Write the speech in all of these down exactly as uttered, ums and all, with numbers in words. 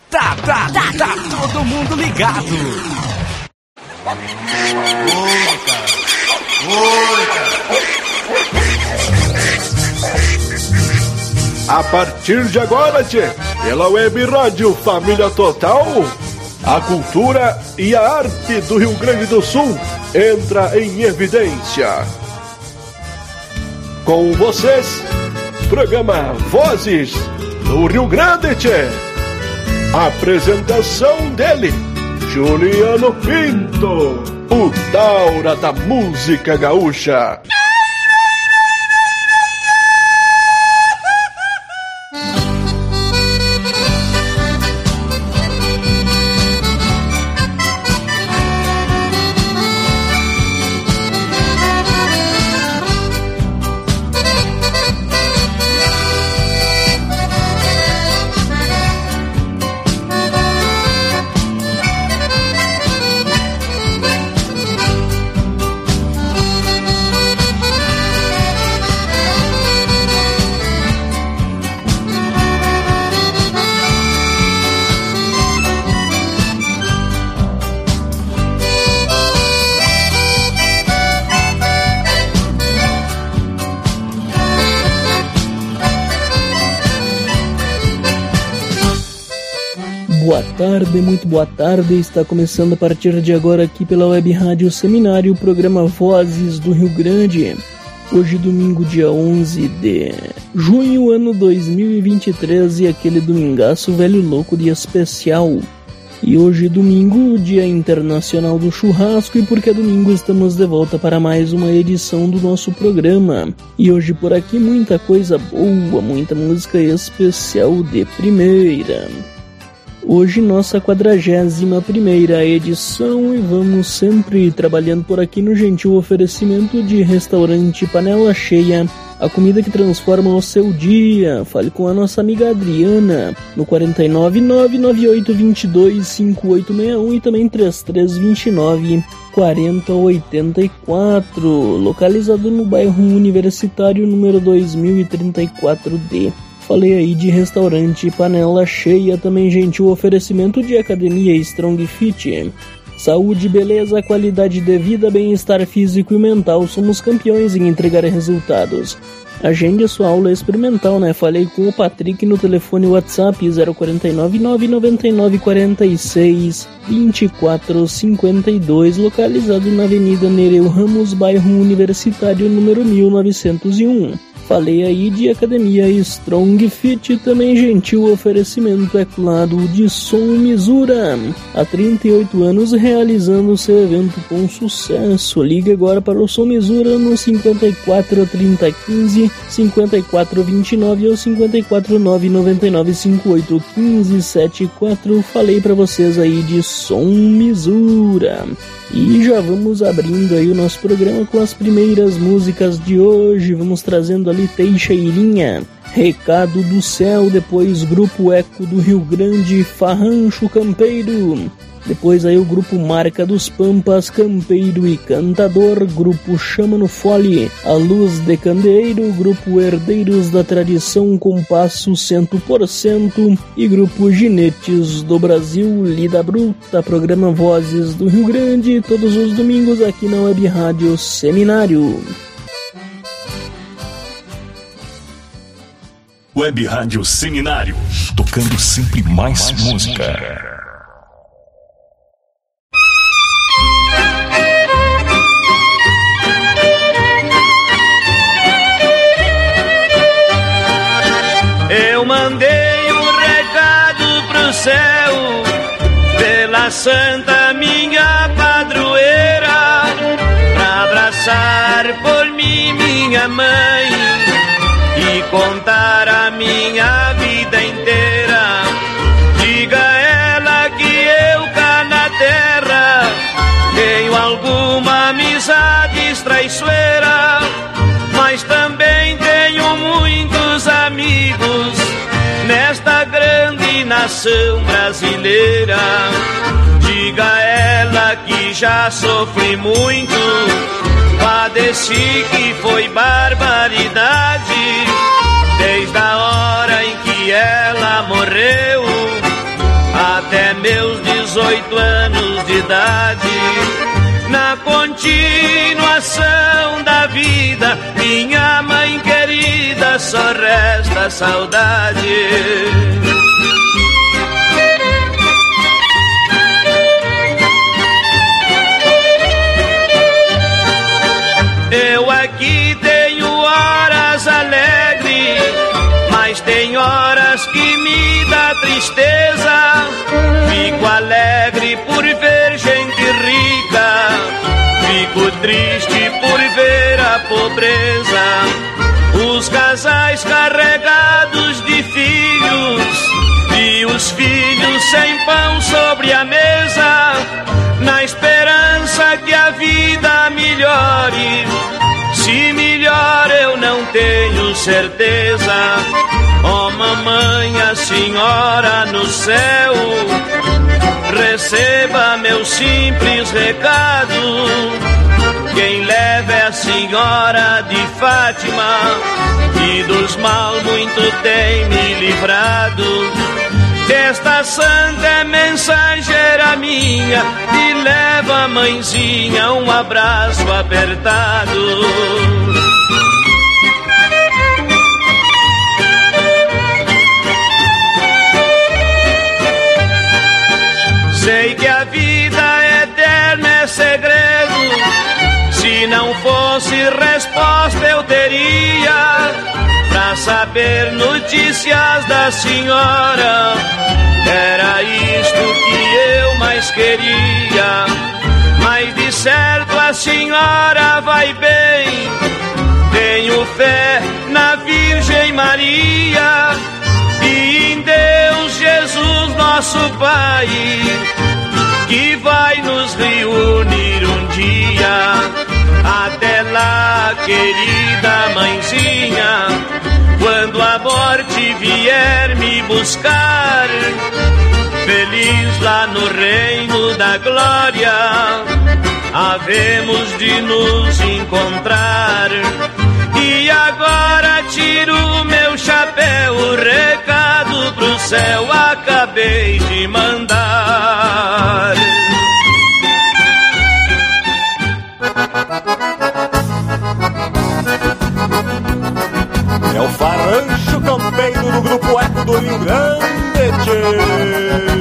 Tá, tá, tá, tá todo mundo ligado. Oi, cara. Oi, cara. A partir de agora, tchê, pela Web Rádio Família Total, a cultura e a arte do Rio Grande do Sul entra em evidência. Com vocês, programa Vozes do Rio Grande, tchê. Apresentação dele, Juliano Pinto, o Taura da música gaúcha. Boa tarde, muito boa tarde. Está começando a partir de agora aqui pela Web Rádio Seminário o programa Vozes do Rio Grande. Hoje domingo, dia onze de junho, ano dois mil e vinte e três, e aquele domingaço velho louco de especial. E hoje domingo, dia internacional do churrasco, e porque é domingo estamos de volta para mais uma edição do nosso programa. E hoje por aqui muita coisa boa, muita música especial de primeira. Hoje nossa quadragésima primeira edição, e vamos sempre trabalhando por aqui no gentil oferecimento de Restaurante Panela Cheia, a comida que transforma o seu dia. Fale com a nossa amiga Adriana no quatro nove nove nove oito dois dois cinco oito seis um e também três três dois nove quatro zero oito quatro, localizado no bairro Universitário número dois mil e trinta e quatro D. Falei aí de Restaurante Panela Cheia, também gentil oferecimento de Academia Strong Fit. Saúde, beleza, qualidade de vida, bem-estar físico e mental, somos campeões em entregar resultados. Agende a sua aula experimental, né? Falei com o Patrick no telefone WhatsApp zero quatro nove nove nove nove quatro seis dois quatro cinco dois, localizado na Avenida Nereu Ramos, bairro Universitário número mil novecentos e um. Falei aí de Academia Strong Fit, também gentil oferecimento, é claro, de Som Misura. Há trinta e oito anos realizando seu evento com sucesso. Ligue agora para o Som Misura no cinquenta e quatro trinta quinze cinquenta e quatro vinte e nove ou cinquenta e quatro nove noventa e nove cinquenta e oito quinze setenta e quatro. Falei para vocês aí de Som Misura. E já vamos abrindo aí o nosso programa com as primeiras músicas de hoje. Vamos trazendo ali Teixeirinha, Recado do Céu, depois Grupo Eco do Rio Grande, Farrancho Campeiro. Depois aí o grupo Marca dos Pampas, Campeiro e Cantador, grupo Chama no Fole, A Luz de Candeeiro, grupo Herdeiros da Tradição, Compasso cem por cento e grupo Ginetes do Brasil, Lida Bruta. Programa Vozes do Rio Grande, todos os domingos aqui na Web Rádio Seminário. Web Rádio Seminário, tocando sempre mais, mais música. música. Eu mandei um recado pro céu pela santa minha padroeira, pra abraçar por mim minha mãe e contar a minha vida inteira. Diga a ela que eu cá na terra tenho alguma amizade traiçoeira, mas também tenho muitos amigos nesta grande nação brasileira. Diga a ela que já sofri muito, padeci que foi barbaridade, desde a hora em que ela morreu até meus dezoito anos de idade. Na continuação da vida, minha mãe querida, só resta saudade. Eu aqui tenho horas alegres, mas tem horas que me dá tristeza. Fico alegre por ver gente rica, fico triste por ver a pobreza. Os casais carregados de filhos e os filhos sem pão sobre a mesa, na esperança que a vida melhore. Se melhor eu não tenho certeza. Ó mamãe, a senhora no céu, receba meu simples recado. Quem leva é a senhora de Fátima, e dos mal muito tem me livrado. Esta santa é mensageira minha, e leva, mãezinha, um abraço apertado. Sei que a vida eterna é segredo, se não fosse resposta eu teria pra saber notícias da senhora. Era isto que eu mais queria, mas de certo a senhora vai bem. Tenho fé na Virgem Maria e em Deus Jesus nosso Pai, que vai nos reunir um dia. Até lá, querida mãezinha, quando a morte vier me buscar, feliz lá no reino da glória, havemos de nos encontrar. E agora tiro meu chapéu, o recado pro céu acabei de mandar. É o Farancho Campeiro do Grupo Eco do Rio Grande, tchê.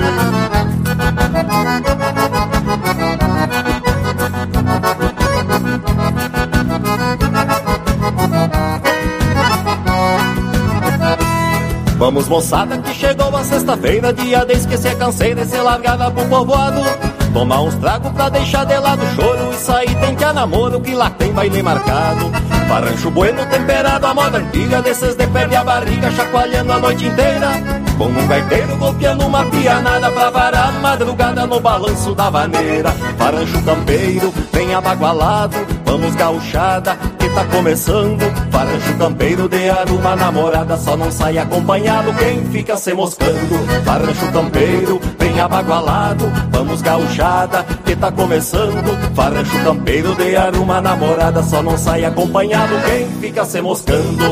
Vamos moçada que chegou a sexta-feira, dia de esquecer a canseira e ser largada pro povoado. Tomar uns tragos pra deixar de lado o choro e sair tem que a namoro que lá tem baile marcado. Farancho bueno temperado à moda antiga, desses de perde a barriga chacoalhando a noite inteira. Com um gaiteiro golpeando uma pianada pra varar a madrugada no balanço da vaneira. Farancho campeiro, bem abagualado, vamos gauchada que tá começando. Farancho campeiro de aruma namorada, só não sai acompanhado quem fica se moscando. Farancho campeiro, bem abagualado, vamos gauchada que tá começando. Farancho campeiro de aruma namorada, só não sai acompanhado quem fica se moscando.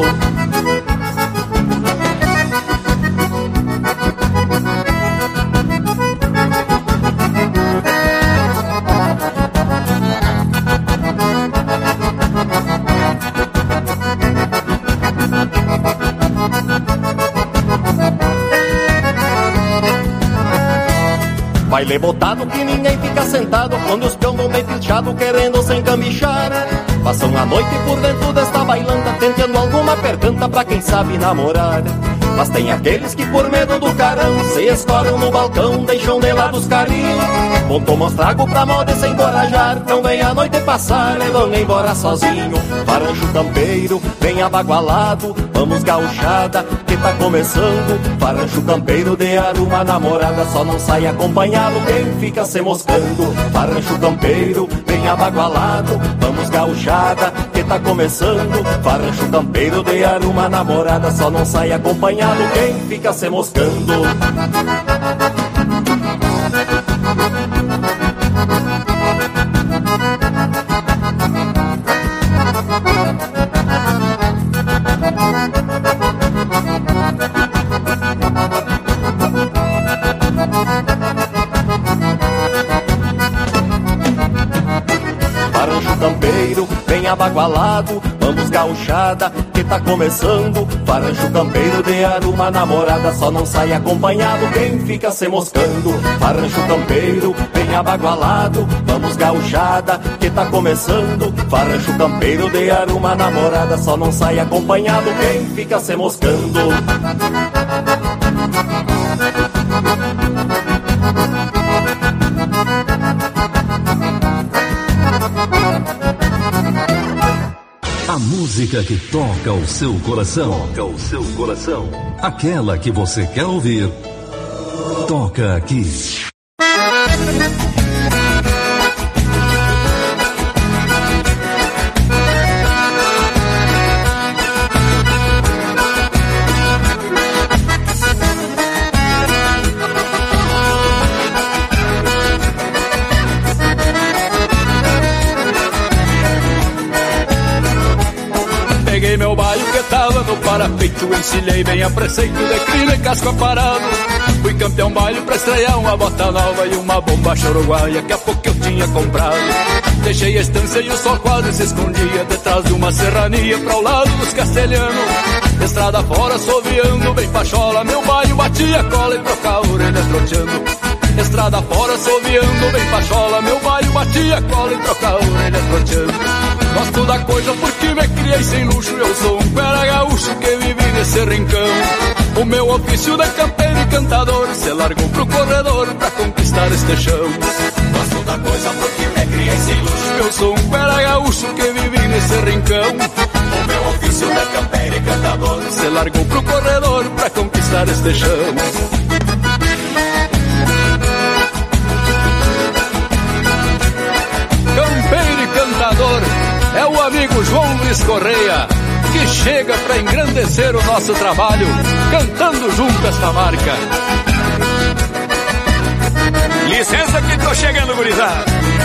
Baile botado que ninguém fica sentado, quando os peão vão bem pilchado querendo se encamichar. Passam a noite por dentro desta bailanta, tentando alguma percanta pra quem sabe namorar. Mas tem aqueles que por medo do carão se escoram no balcão, deixam de lado os carinhos. Vão tomar trago pra moda se encorajar, não vem a noite passar e vão embora sozinho. Farancho campeiro, bem abagualado, vamos gauchada que tá começando. Farancho campeiro de aruma namorada, só não sai acompanhado quem fica se moscando. Farancho campeiro, bem abagualado, vamos gauchada que tá começando. Farancho campeiro de aruma namorada, só não sai acompanhado quem fica se moscando. bem abagualado. Vamos gauchada, que tá começando. Farrancho campeiro de aruma namorada, só não sai acompanhado quem fica se moscando. Farrancho campeiro, bem abagualado. Vamos gauchada, que tá começando. Farrancho campeiro de aruma namorada, só não sai acompanhado quem fica se moscando. A música que toca o seu coração, toca o seu coração. Aquela que você quer ouvir, toca aqui. Peguei meu baio que tava no parapeito, encilhei bem a preceito de crina e casco aparado. Fui campeão baile pra estrear uma bota nova e uma bombacha uruguaia que há pouco eu tinha comprado. Deixei a estância e o sol quase se escondia detrás de uma serrania pra o lado dos castelhanos. Estrada fora, assoviando bem pachola, meu baio batia cola e trocava a orelha troteando. Estrada fora, assoviando bem pachola, meu baio batia cola e trocava a orelha troteando. Gosto da coisa porque me criei sem luxo, eu sou um pera gaúcho que vive nesse rincão. O meu ofício de campeiro e cantador se largou pro corredor pra conquistar este chão. Gosto da coisa porque me criei sem luxo, eu sou um pera gaúcho que vive nesse rincão. O meu ofício de campeiro e cantador se largou pro corredor pra conquistar este chão. Campeiro e cantador é o amigo João Luiz Correia, que chega para engrandecer o nosso trabalho, cantando junto esta marca. Licença que tô chegando, gurizada.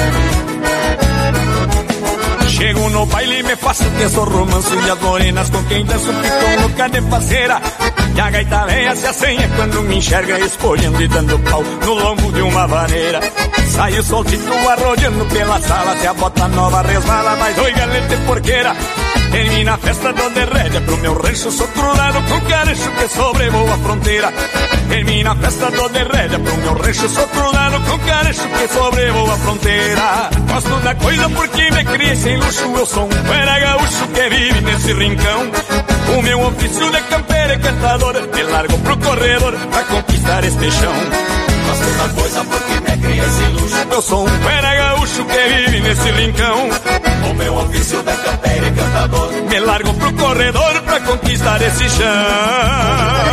Chego no baile e me faço tenso romanço, e as morenas com quem danço ficam louca de parceira. E a gaita velha se assanha quando me enxerga escolhendo e dando pau no lombo de uma vaneira. Saio soltito arrodeando pela sala, se a bota nova resvala, mas oi galete porqueira. Termina a festa dou de rédea pro meu rancho, sou cruzado com carecho que sobrevoa a fronteira. Termina a festa dou de rédea pro meu rancho, sou cruzado com carecho que sobrevoa a fronteira. Gosto da coisa porque me criei sem luxo, eu sou um pera gaúcho que vive nesse rincão. O meu ofício de campeiro e cantador me largo pro corredor pra conquistar este chão. Gosto da coisa porque me criei sem luxo, eu sou um pera gaúcho que vive nesse rincão. O meu ofício de campeiro e cantador me largo pro corredor pra conquistar esse chão.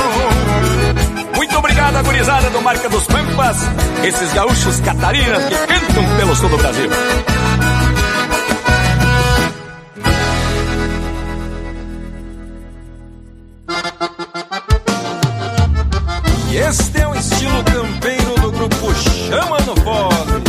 Muito obrigado a gurizada do Marca dos Pampas, esses gaúchos catarinas que cantam pelo sul do Brasil. E este é o estilo campeiro do grupo Chama no Fole.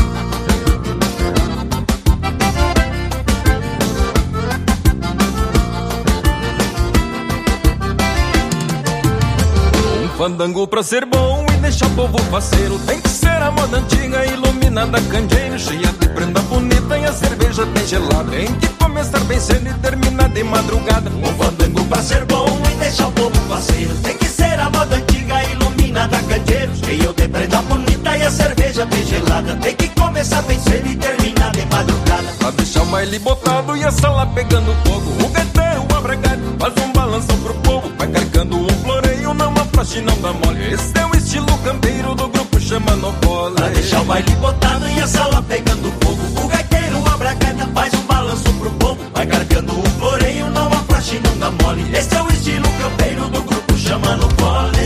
Um fandango pra ser bom e deixar o povo faceiro tem que ser a moda antiga, iluminada, candeeiro, cheia de prenda bonita e a cerveja bem gelada. Tem que começar bem cedo e terminar de madrugada. Um fandango pra ser bom e deixar o povo faceiro tem que ser a moda antiga, iluminada, candeeiro, cheio de prenda bonita e a cerveja bem gelada. Tem que começar bem cedo e terminar de madrugada. Pra deixar o baile botado e a sala pegando fogo, o gaiteiro abragado faz um balanço pro povo, vai carregando um floreio, não afrouxe, não dá mole. Esse é o estilo campeiro do grupo Chama no Fole. Pra deixar o baile botado e a sala pegando fogo, o gaiteiro abragada faz um balanço pro povo, vai carregando um floreio, não afrouxe, não dá mole. Esse é o estilo campeiro do grupo Chama no Fole.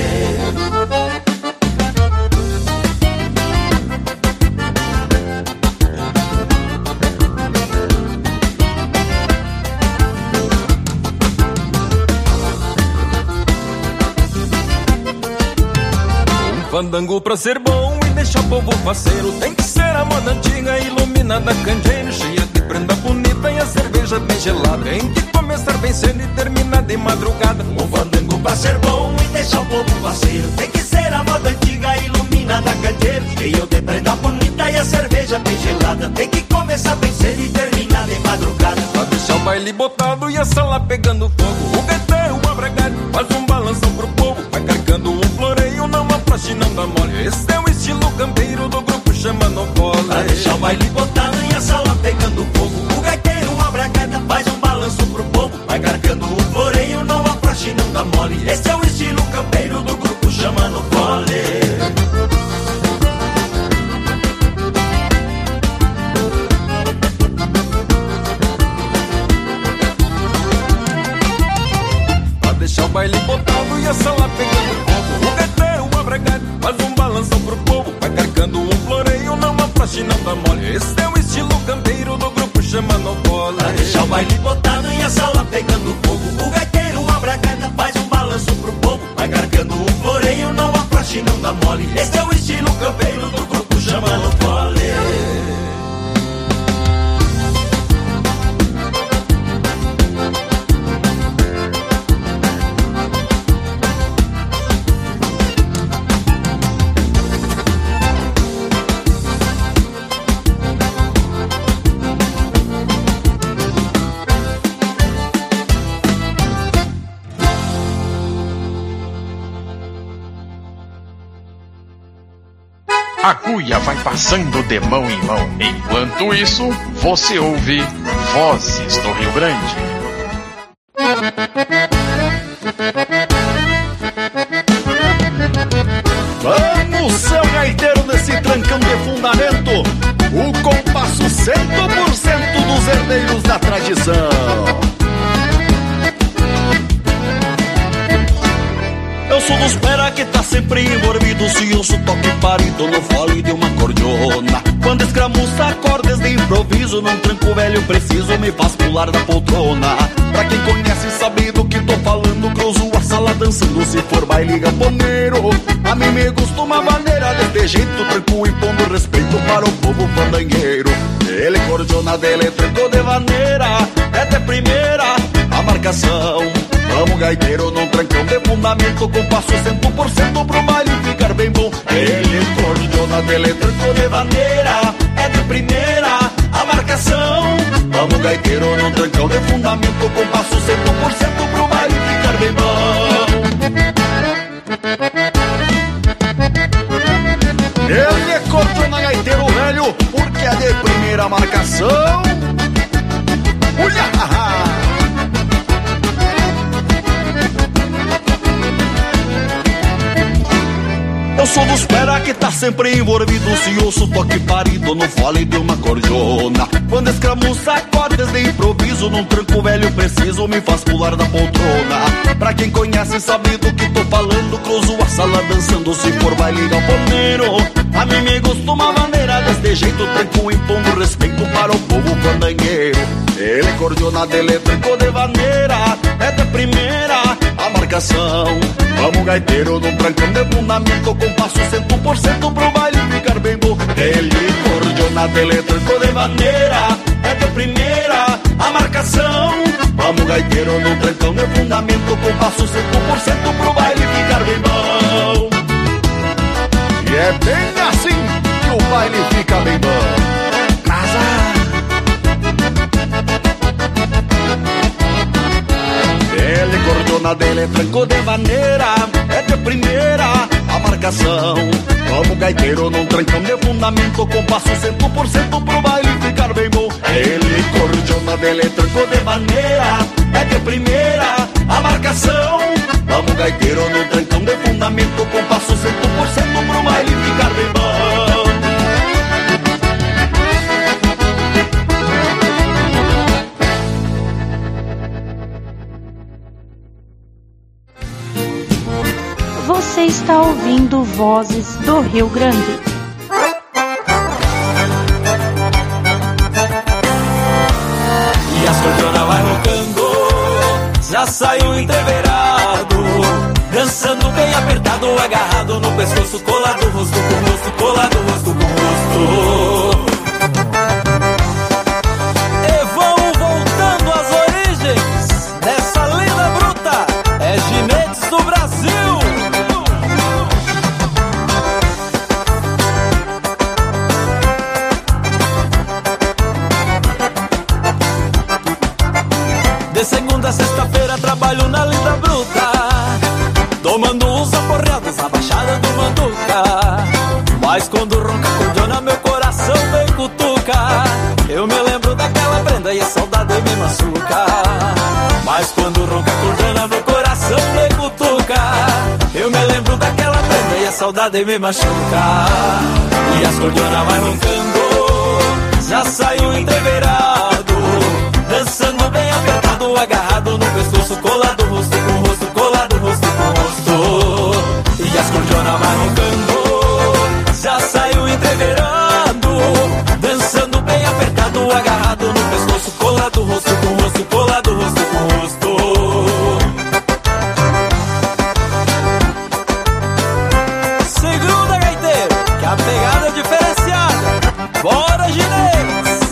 Fandango pra ser bom e deixar o povo faceiro tem que ser a moda antiga, iluminada, candeeiro, cheia de prenda bonita e a cerveja bem gelada. Tem que começar bem cedo e terminar de madrugada. Um fandango pra ser bom e deixar o povo faceiro tem que ser a moda antiga, iluminada, candeeiro, cheio de prenda bonita e a cerveja bem gelada. Tem que começar bem cedo e terminar de madrugada. botado e a sala pegando fogo. O gaiteiro abragado faz um balanção pro povo. Vai carregando um floreio, não afrouxe, não dá mole. Esse é o estilo campeiro do grupo chamando bola. Pra deixar o baile botado e a sala pegando fogo. O gaiteiro abragado faz um balanço pro povo. Vai carregando um floreio, não afrouxe, não dá mole. Esse é o estilo campeiro do grupo chamando fole. Deixa o baile botado e a sala pegando fogo. O gaiteiro abragado faz um balanção pro povo. Vai carregando um floreio, não afrouxe, não dá mole. Esse é o estilo campeiro do grupo chamando bola. Pra deixar o baile botado e a sala pegando fogo. O gaiteiro abragado faz um balanço pro povo. Vai carregando um floreio, não afrouxe, não dá mole. Esse é o estilo campeiro do grupo chamando fole. A cuia vai passando de mão em mão. Enquanto isso, você ouve Vozes do Rio Grande. Vamos, seu gaiteiro, nesse trancão de fundamento. O compasso cem por cento dos herdeiros da tradição. Eu sou dos pera que tá sempre envolvido. Se ouço toque parido no fole de uma cordiona. Quando escramuça acordes de improviso, num tranco velho preciso, me faz pular da poltrona. Pra quem conhece sabe do que tô falando, cruzo a sala dançando se for baile gamboneiro. A mim me gusta uma maneira deste jeito, tranco impondo respeito para o povo fandangueiro. Ele cordiona dele, tranco de maneira, é de primeira a marcação. Vamos, gaiteiro, num trancão de fundamento, com passo cem por cento pro baile ficar bem bom. Ele cordiona dele, tranco de maneira, é de primeira a marcação. Vamos, gaiteiro, num trancão de fundamento, com passo cem por cento pro baile ficar bem bom. Ele cordiona, gaiteiro velho, porque é de primeira marcação. Uia! Eu sou dos pera que tá sempre envolvido. Se ouço toque parido no fole de uma cordiona. Quando escramuça acordes de improviso, num tranco velho preciso, me faz pular da poltrona. Pra quem conhece sabe do que tô falando, cruzo a sala dançando se for baile galponeiro. A mim me gusta uma maneira deste jeito, tranco impondo respeito para o povo fandangueiro. Ele cordiona dele, tranco de maneira, é de primeira a marcação. Vamos, gaiteiro, num trancão de fundamento, com passo cem por cento pro baile ficar bem bom. Ele cordiona dele, tranco de maneira, é de primeira a marcação. Vamos, gaiteiro, num trancão de fundamento, com passo cem por cento pro baile ficar bem bom. E é bem assim que o baile fica bem bom. Casa. Ele cordiona dele, tranco de maneira, é de primeira a marcação. Vamos, gaiteiro, num trancão de fundamento, com passo cem por cento pro baile ficar bem bom. Ele cordiona dele, tranco de maneira, é de primeira a marcação. Vamos, gaiteiro, num trancão de fundamento, com passo cem por cento pro baile ficar bem bom. Você está ouvindo Vozes do Rio Grande. E as cordiona vai roncando, já saiu entreverado, dançando bem apertado, agarrado no pescoço, colado rosto com rosto, colado rosto com rosto. E vão voltando às origens dessa lenda bruta, é Ginetes do Brasil. Mas quando ronca a cordiona meu coração vem cutucar. Eu me lembro daquela prenda e a saudade me machuca. Mas quando ronca a cordiona meu coração vem cutucar. Eu me lembro daquela prenda e a saudade me machuca. E as cordiona vai roncando, já saiu entreverado, dançando bem apertado, agarrado no pescoço, colado rosto com rosto, colado rosto com rosto. E as cordiona vai roncando, já saiu entreverado, dançando bem apertado, agarrado no pescoço, colado rosto com rosto, colado rosto com rosto. Segunda, gaiteiro, que a pegada é diferenciada. Bora, Ginês!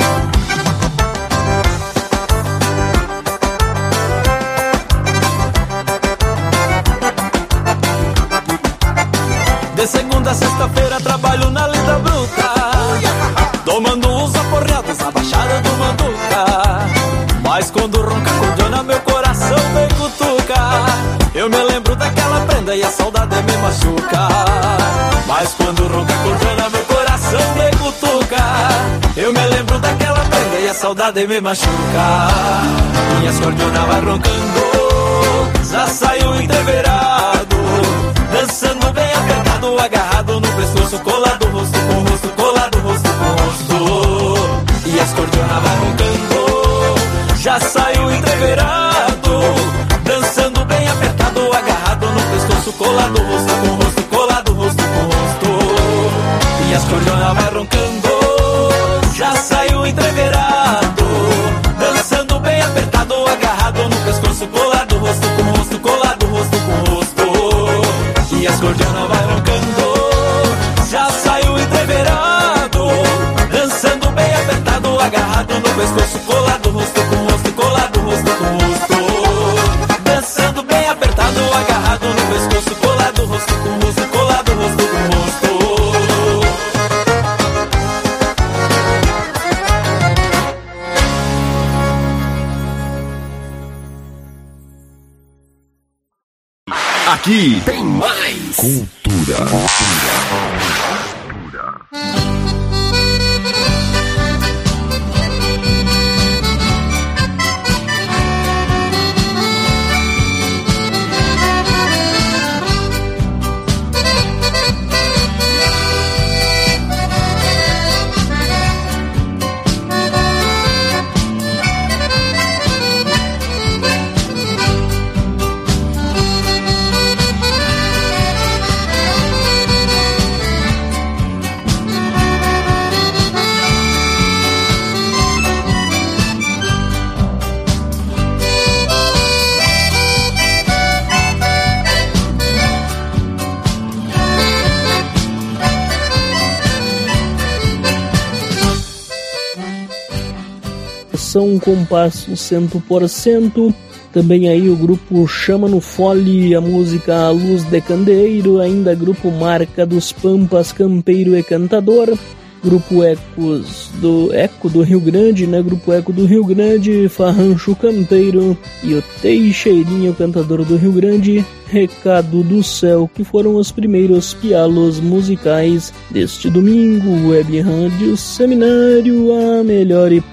De segunda a sexta-feira trabalho na lida bruta, tomando uns aporreados na baixada do Manduca. Mas quando ronca a cordiona meu coração vem cutucar. Eu me lembro daquela prenda e a saudade me machuca. Mas quando ronca a cordiona meu coração vem cutucar. Eu me lembro daquela prenda e a saudade me machuca. Minhas cordiona vai roncando, já saiu entreverado, dançando bem apertado, agarrado no pescoço, colado rosto com rosto, colado rosto com rosto. E as cordiona vai roncando, já saiu entreverado, dançando bem apertado, agarrado no pescoço, colado rosto com rosto, colado rosto com rosto. E as cordiona vai roncando, já saiu entreverado, dançando bem apertado, agarrado no pescoço, colado rosto com rosto, colado rosto com rosto. E as cordiona vai roncando, já saiu entreverado, dançando bem apertado, agarrado no pescoço, colado rosto com rosto, colado rosto com rosto. Dançando bem apertado, agarrado no pescoço, colado rosto com rosto, colado rosto com rosto. Aqui tem mais cultura. São Compasso cem por cento. Também aí o grupo Chama no Fole, a música A Luz de Candeeiro, ainda grupo Marca dos Pampas, Campeiro e Cantador, grupo Ecos do Eco do Rio Grande, né? Grupo Eco do Rio Grande, Farrancho Campeiro e o Teixeirinho, Cantador do Rio Grande, Recado do Céu, que foram os primeiros pialos musicais deste domingo. Web Rádio Seminário, a melhor e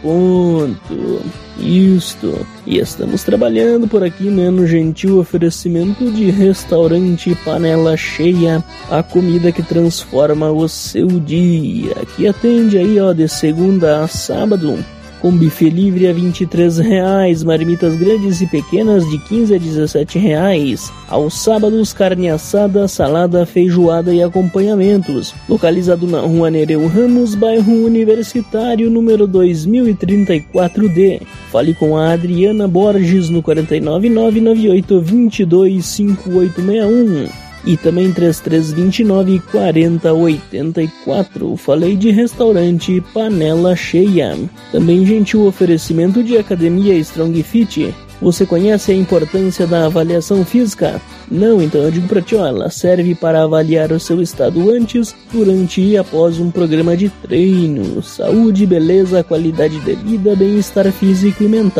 ponto. Isto. E estamos trabalhando por aqui, né, no gentil oferecimento de Restaurante Panela Cheia, a comida que transforma o seu dia, que atende aí, ó, de segunda a sábado, com buffet livre a vinte e três reais, marmitas grandes e pequenas de quinze a dezessete reais. Aos sábados, carne assada, salada, feijoada e acompanhamentos. Localizado na Rua Nereu Ramos, bairro Universitário, número dois mil e trinta e quatro D. Fale com a Adriana Borges no quatro nove nove, nove oito dois dois, cinco oito seis um. E também três três dois nove, quatro zero oito quatro. Falei de Restaurante Panela Cheia. Também gentil oferecimento de Academia Strong Fit. Você conhece a importância da avaliação física? Não? Então eu digo pra ti, ó, ela serve para avaliar o seu estado antes, durante e após um programa de treino. Saúde, beleza, qualidade de vida, bem-estar físico e mental.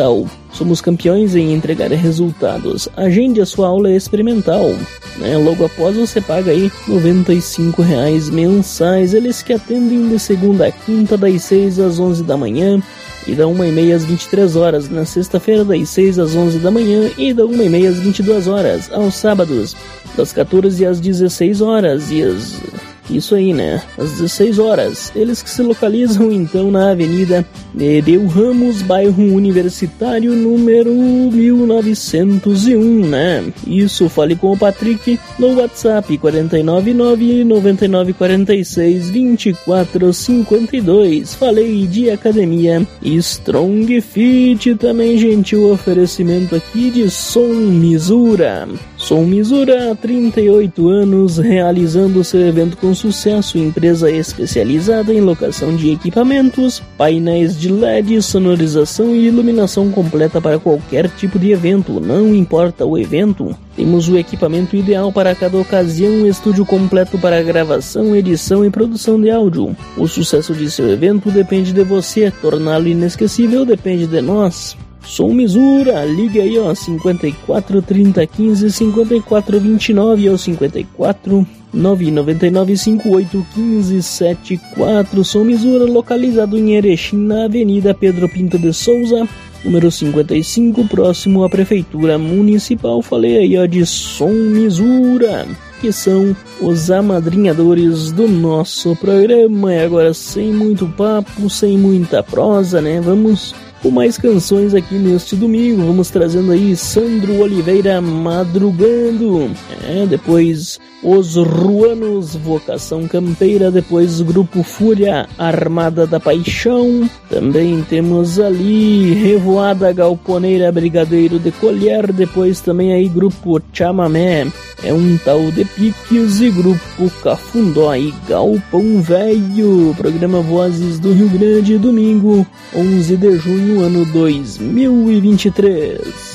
Somos campeões em entregar resultados. Agende a sua aula experimental, né? Logo após você paga aí noventa e cinco reais mensais. Eles que atendem de segunda a quinta, das seis às onze da manhã e da uma e meia às vinte e três horas. Na sexta-feira, das seis às onze da manhã e da uma e meia às vinte e duas horas. Aos sábados, das quatorze às dezesseis horas e as... Isso aí, né? Às dezesseis horas. Eles que se localizam, então, na Avenida Nereu Ramos, bairro Universitário, número mil novecentos e um, né? Isso, fale com o Patrick no WhatsApp quatro nove nove, nove nove quatro seis, dois quatro cinco dois. Falei de academia Strong Fit, também gentil oferecimento aqui de Som Misura. Som Misura há trinta e oito anos, realizando seu evento com sucesso, empresa especializada em locação de equipamentos, painéis de L E D, sonorização e iluminação completa para qualquer tipo de evento, não importa o evento. Temos o equipamento ideal para cada ocasião, estúdio completo para gravação, edição e produção de áudio. O sucesso de seu evento depende de você, torná-lo inesquecível depende de nós. Som Misura, liga aí ó, cinquenta e quatro, trinta, quinze, cinquenta e quatro, vinte e nove ou cinquenta e quatro, nove nove nove, cinco oito um cinco, sete quatro. Som Misura, localizado em Erechim, na Avenida Pedro Pinto de Souza, número cinquenta e cinco, próximo à Prefeitura Municipal. Falei aí ó, de Som Misura, que são os amadrinhadores do nosso programa. E agora, sem muito papo, sem muita prosa, né? Vamos com mais canções aqui neste domingo. Vamos trazendo aí Sandro Oliveira, Madrugando. É, depois Os Ruanos, Vocação Campeira. Depois Grupo Fúria, Armada da Paixão. Também temos ali Revoada Galponeira, Brigadeiro de Colher. Depois também aí Grupo Chamamé, É um Tal de Piques. E Grupo Cafundó e Galpão Velho. Programa Vozes do Rio Grande, domingo onze de junho, ano dois mil e vinte e três.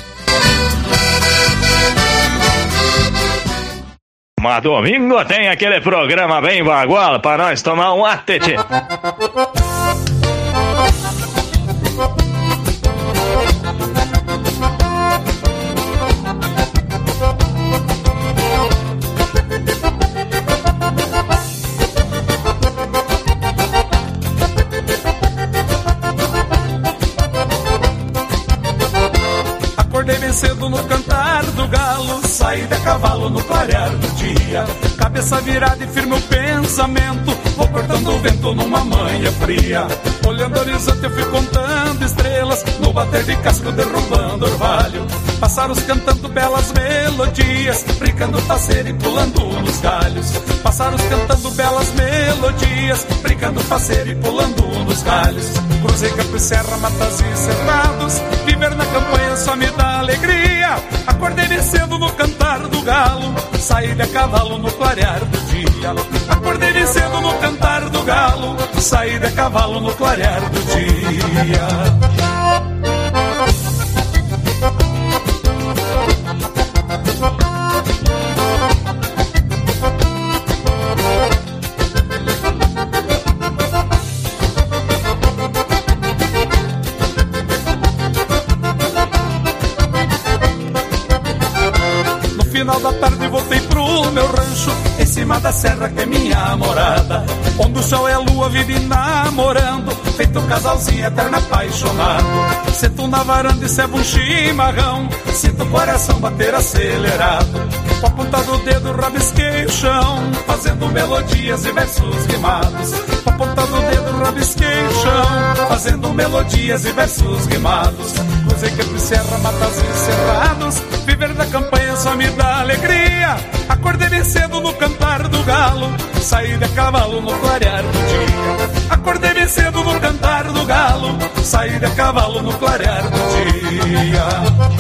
Mas domingo tem aquele programa bem bagual para nós tomar um atete. Cedo no cantar do galo, saí de cavalo no clarear do dia. Cabeça virada e firme o pensamento, vou cortando o vento numa manhã fria. Olhando o horizonte eu fui contando estrelas, no bater de casco derrubando orvalho. Pássaros cantando belas melodias, brincando faceiro e pulando nos galhos. Pássaros cantando belas melodias, brincando faceiro e pulando nos galhos. Cruzei campo e serra, matas e cerrados, viver na campanha só me dá alegria. Acordei descendo no cantar do galo, saí de a cavalo no clarear do dia. Acordei descendo no cantar do galo, saí de a cavalo no clarear do dia. Final da tarde voltei pro meu rancho, em cima da serra que é minha morada, onde o sol e a lua vivem namorando, feito um casalzinho eterno apaixonado. Sento na varanda e servo um chimarrão, sinto o coração bater acelerado. Com a ponta do dedo rabisquei o chão, fazendo melodias e versos rimados. Com a ponta do dedo rabisquei o chão, fazendo melodias e versos rimados. Cruzei campo e serra, matas e cerrados, viver da campanha só me dá alegria. Acordei bem cedo no cantar do galo, saí de cavalo no clarear do dia. Acordei bem cedo no cantar do galo, saí de cavalo no clarear do dia.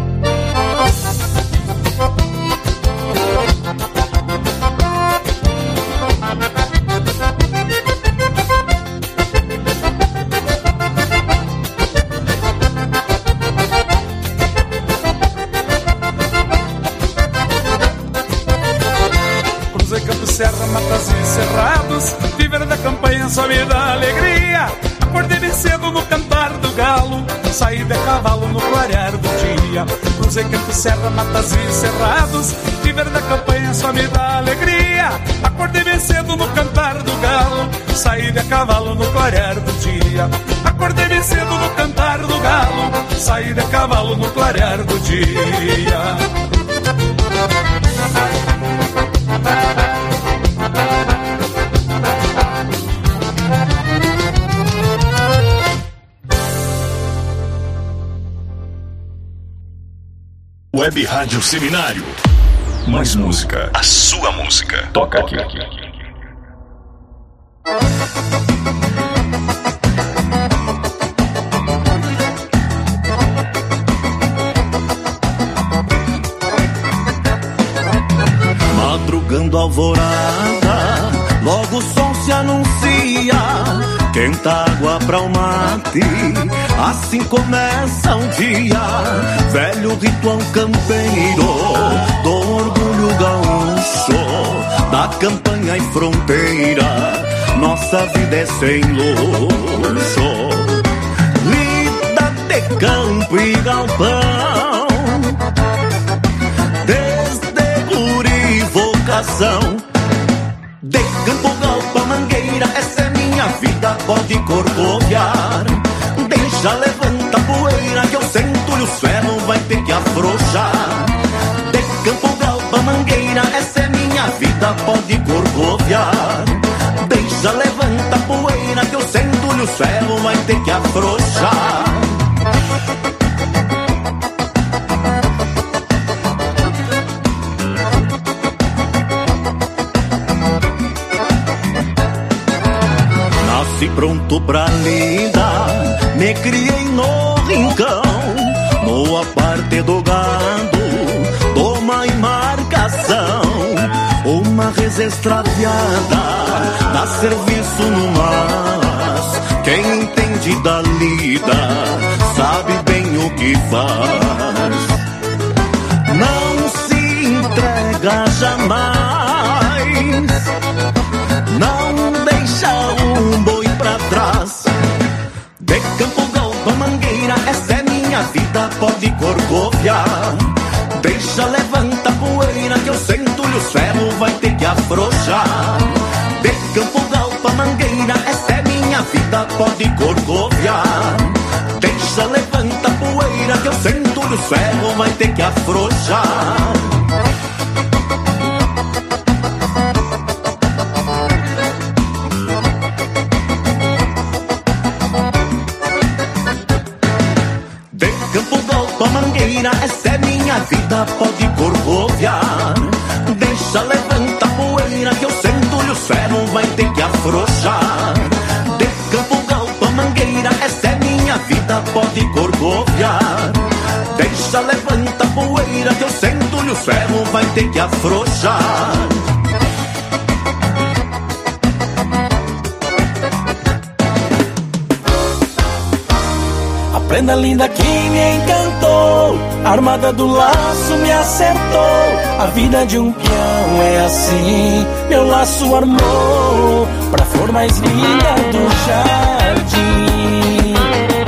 Serra, matas e cerrados, viver da campanha só me dá alegria. Acordei bem cedo no cantar do galo, saí de cavalo no clarear do dia. Cruzei campo, serra, matas e cerrados, viver da campanha só me dá alegria. Acordei bem cedo no cantar do galo, saí de cavalo no clarear do dia. Acordei bem cedo no cantar do galo, saí de cavalo no clarear do dia. Web Rádio Seminário. Mais música, a sua música. Toca aqui. aqui, aqui. Madrugando alvorada, logo o sol se anuncia. Quenta água pra o mate, assim começa um dia. Velho ritual campeiro, do orgulho gaúcho, da campanha e fronteira, nossa vida é sem luxo. Lida de campo e galpão, desde guri vocação. De campo, galpa, mangueira, essa é minha vida, pode corcoviar. Deixa, levanta a poeira, que eu sento-lhe o ferro, vai ter que afrouxar. De campo, galpa, mangueira, essa é minha vida, pode corcoviar. Deixa, levanta a poeira, que eu sento-lhe o ferro, vai ter que afrouxar. Pronto pra lida, me criei no rincão, no aparte do gado, toma e marcação. Uma res extraviada, dá serviço no mas, quem entende da lida, sabe bem o que faz. Não se entrega jamais, não deixa um boi pra trás. De campo, galpa, mangueira, essa é minha vida, pode corcoviar. Deixa, levanta a poeira, que eu sento-lhe o ferro, vai ter que afrouxar. De campo, galpa, mangueira, essa é minha vida, pode corcoviar. Deixa, levanta a poeira, que eu sento-lhe o ferro, vai ter que afrouxar. Essa é minha vida, pode corcoviar. Deixa, levanta a poeira, que eu sento-lhe o ferro, vai ter que afrouxar. De campo, galpa, mangueira, essa é minha vida, pode corcoviar. Deixa, levanta a poeira, que eu sento-lhe o ferro, vai ter que afrouxar. Prenda linda que me encantou, a armada do laço me acertou. A vida de um peão é assim, meu laço armou pra flor mais linda do jardim.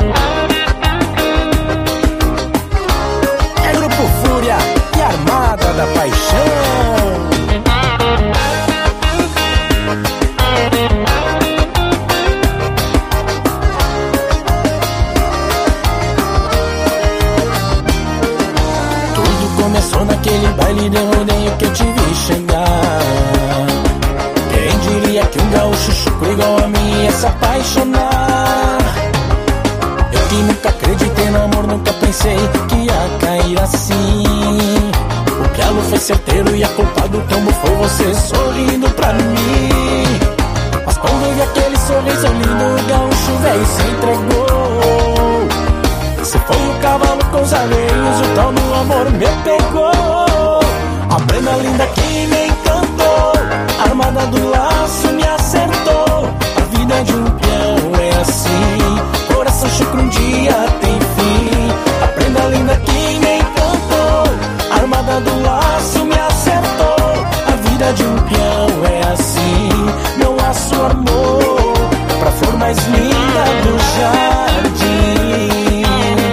É Grupo Fúria e Armada da Paixão. Naquele baile de rodeio que eu te vi chegar. Quem diria que um gaúcho chucro igual a mim ia se apaixonar? Eu que nunca acreditei no amor, nunca pensei que ia cair assim. O galo foi certeiro e a culpa do tombo foi você sorrindo pra mim. Mas quando vi aquele sorriso lindo, o gaúcho velho se entregou. Você foi o cavalo com os areios, o tal do amor me pegou. A prenda linda que me encantou, a armada do laço me acertou. A vida de um peão é assim, coração chucro um dia tem fim. A prenda linda que me encantou, a armada do laço me acertou. A vida de um peão é assim, meu laço armou pra flor mais linda do jardim.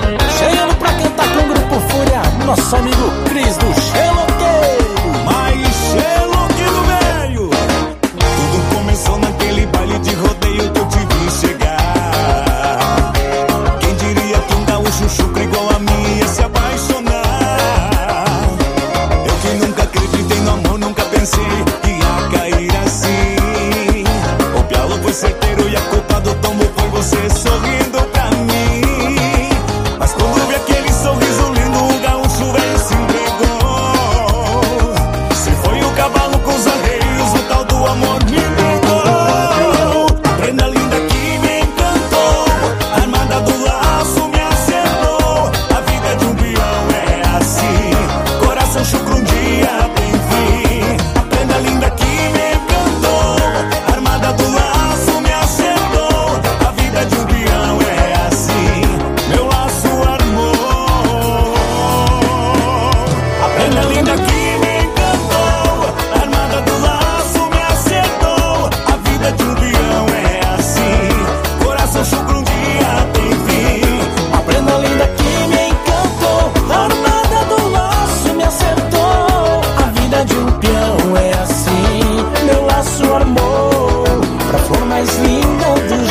mais linda do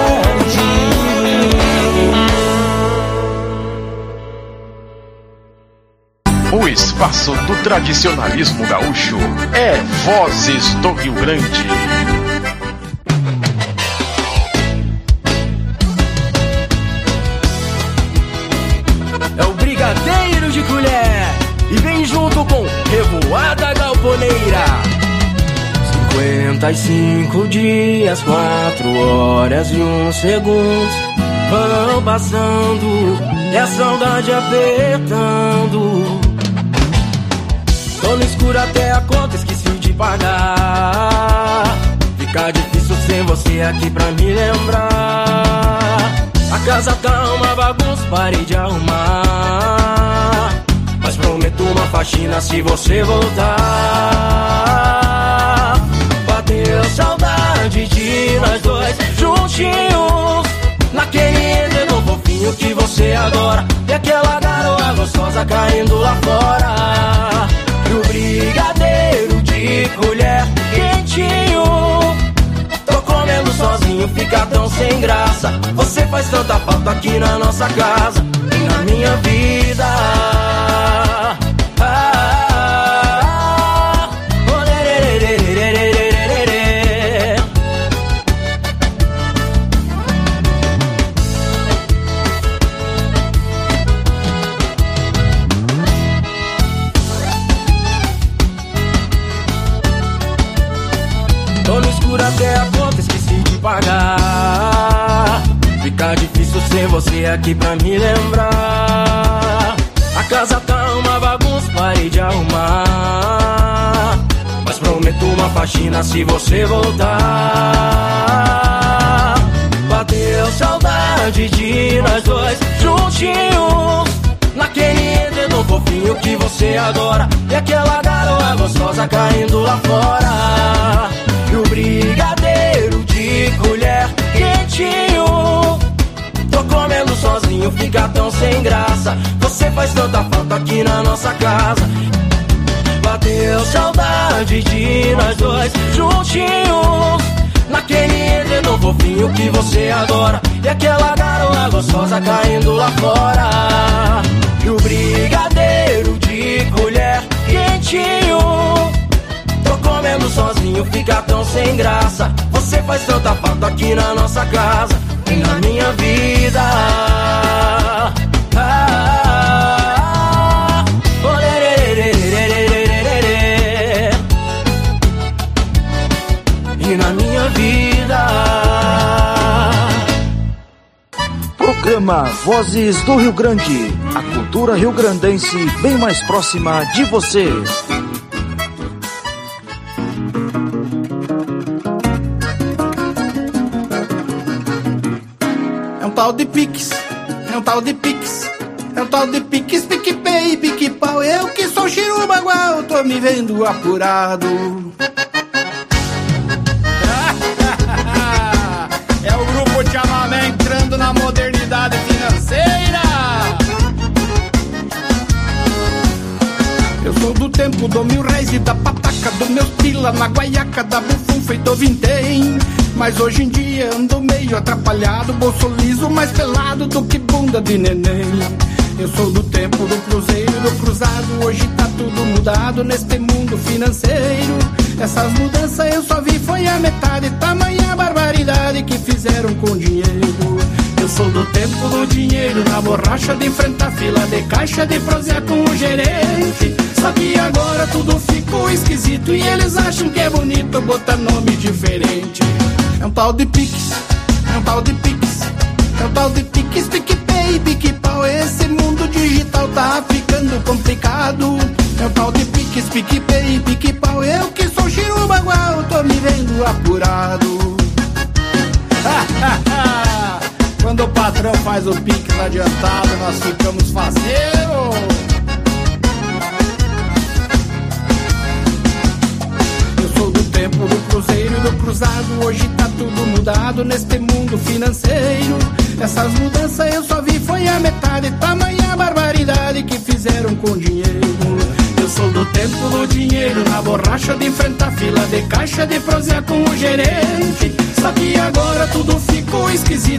jardim. O espaço do tradicionalismo gaúcho é Vozes do Rio Grande. É o Brigadeiro de Colher e vem junto com Revoada Galponeira. Cinquenta e cinco dias, quatro horas e um segundo vão passando e a saudade apertando. Tô no escuro até a conta, esqueci de pagar. Fica difícil sem você aqui pra me lembrar. A casa tá uma bagunça, parei de arrumar, mas prometo uma faxina se você voltar. Bateu saudade de nós dois juntinhos, naquele edredom fofinho que você adora, e aquela garoa gostosa caindo lá fora. E o brigadeiro de colher quentinho, tô comendo sozinho, fica tão sem graça. Você faz tanta falta aqui na nossa casa e na minha vida. Ah, oh, lererererererererê. Tô no escuro até a conta, esqueci de pagar. Fica difícil sem você aqui pra me lembrar. A casa tá uma bagunça, parei de arrumar, mas prometo uma faxina se você voltar. Bateu saudade de nós dois juntinhos, naquele edredom fofinho que você adora, e aquela garoa gostosa caindo lá fora. E o brigadeiro de colher quentinho, tô comendo sozinho, fica tão sem graça. Você faz tanta falta aqui na nossa casa. Bateu saudade de nós dois juntinhos, naquele edredom fofinho que você adora, e aquela garoa gostosa caindo lá fora. E o brigadeiro de colher quentinho, tô comendo sozinho, fica tão sem graça. Você faz tanta falta aqui na nossa casa e na minha vida. Ah, oh, lerererererererê. E na minha vida. Programa Vozes do Rio Grande, a cultura rio-grandense bem mais próxima de você. É um tal de Pix, é um tal de Pix, é um tal de Pix, pique-pei, pique-pau. Eu que sou chirubagual, tô me vendo apurado. É o grupo Chamamé entrando na modernidade financeira. Eu sou do tempo do mil réis e da pataca, do meus pila na guaiaca, da bufum feito vintém. Mas hoje em dia ando meio atrapalhado, bolso liso mais pelado do que bunda de neném. Eu sou do tempo do cruzeiro, do cruzado, hoje tá tudo mudado neste mundo financeiro. Essas mudanças eu só vi foi a metade, tamanha barbaridade que fizeram com o dinheiro. Eu sou do tempo do dinheiro na borracha, de enfrentar fila de caixa, de prosear com o gerente. Só que agora tudo ficou esquisito e eles acham que é bonito botar nome diferente. É um tal de Pix, é um tal de Pix, é um tal de Pix, pique-pei, pique-pau. Esse mundo digital tá ficando complicado. É um tal de Pix, pique-pei, pique-pau. Eu que sou chirubagual, tô me vendo apurado. Quando o patrão faz o Pix adiantado, nós ficamos faceiros. Sou do tempo do cruzeiro e do cruzado, hoje tá tudo mudado neste mundo financeiro. Essas mudanças eu só vi foi a metade, tamanha barbaridade que fizeram com o dinheiro. Eu sou do tempo do dinheiro na borracha, de enfrentar fila de caixa, de prosear com o gerente. Só que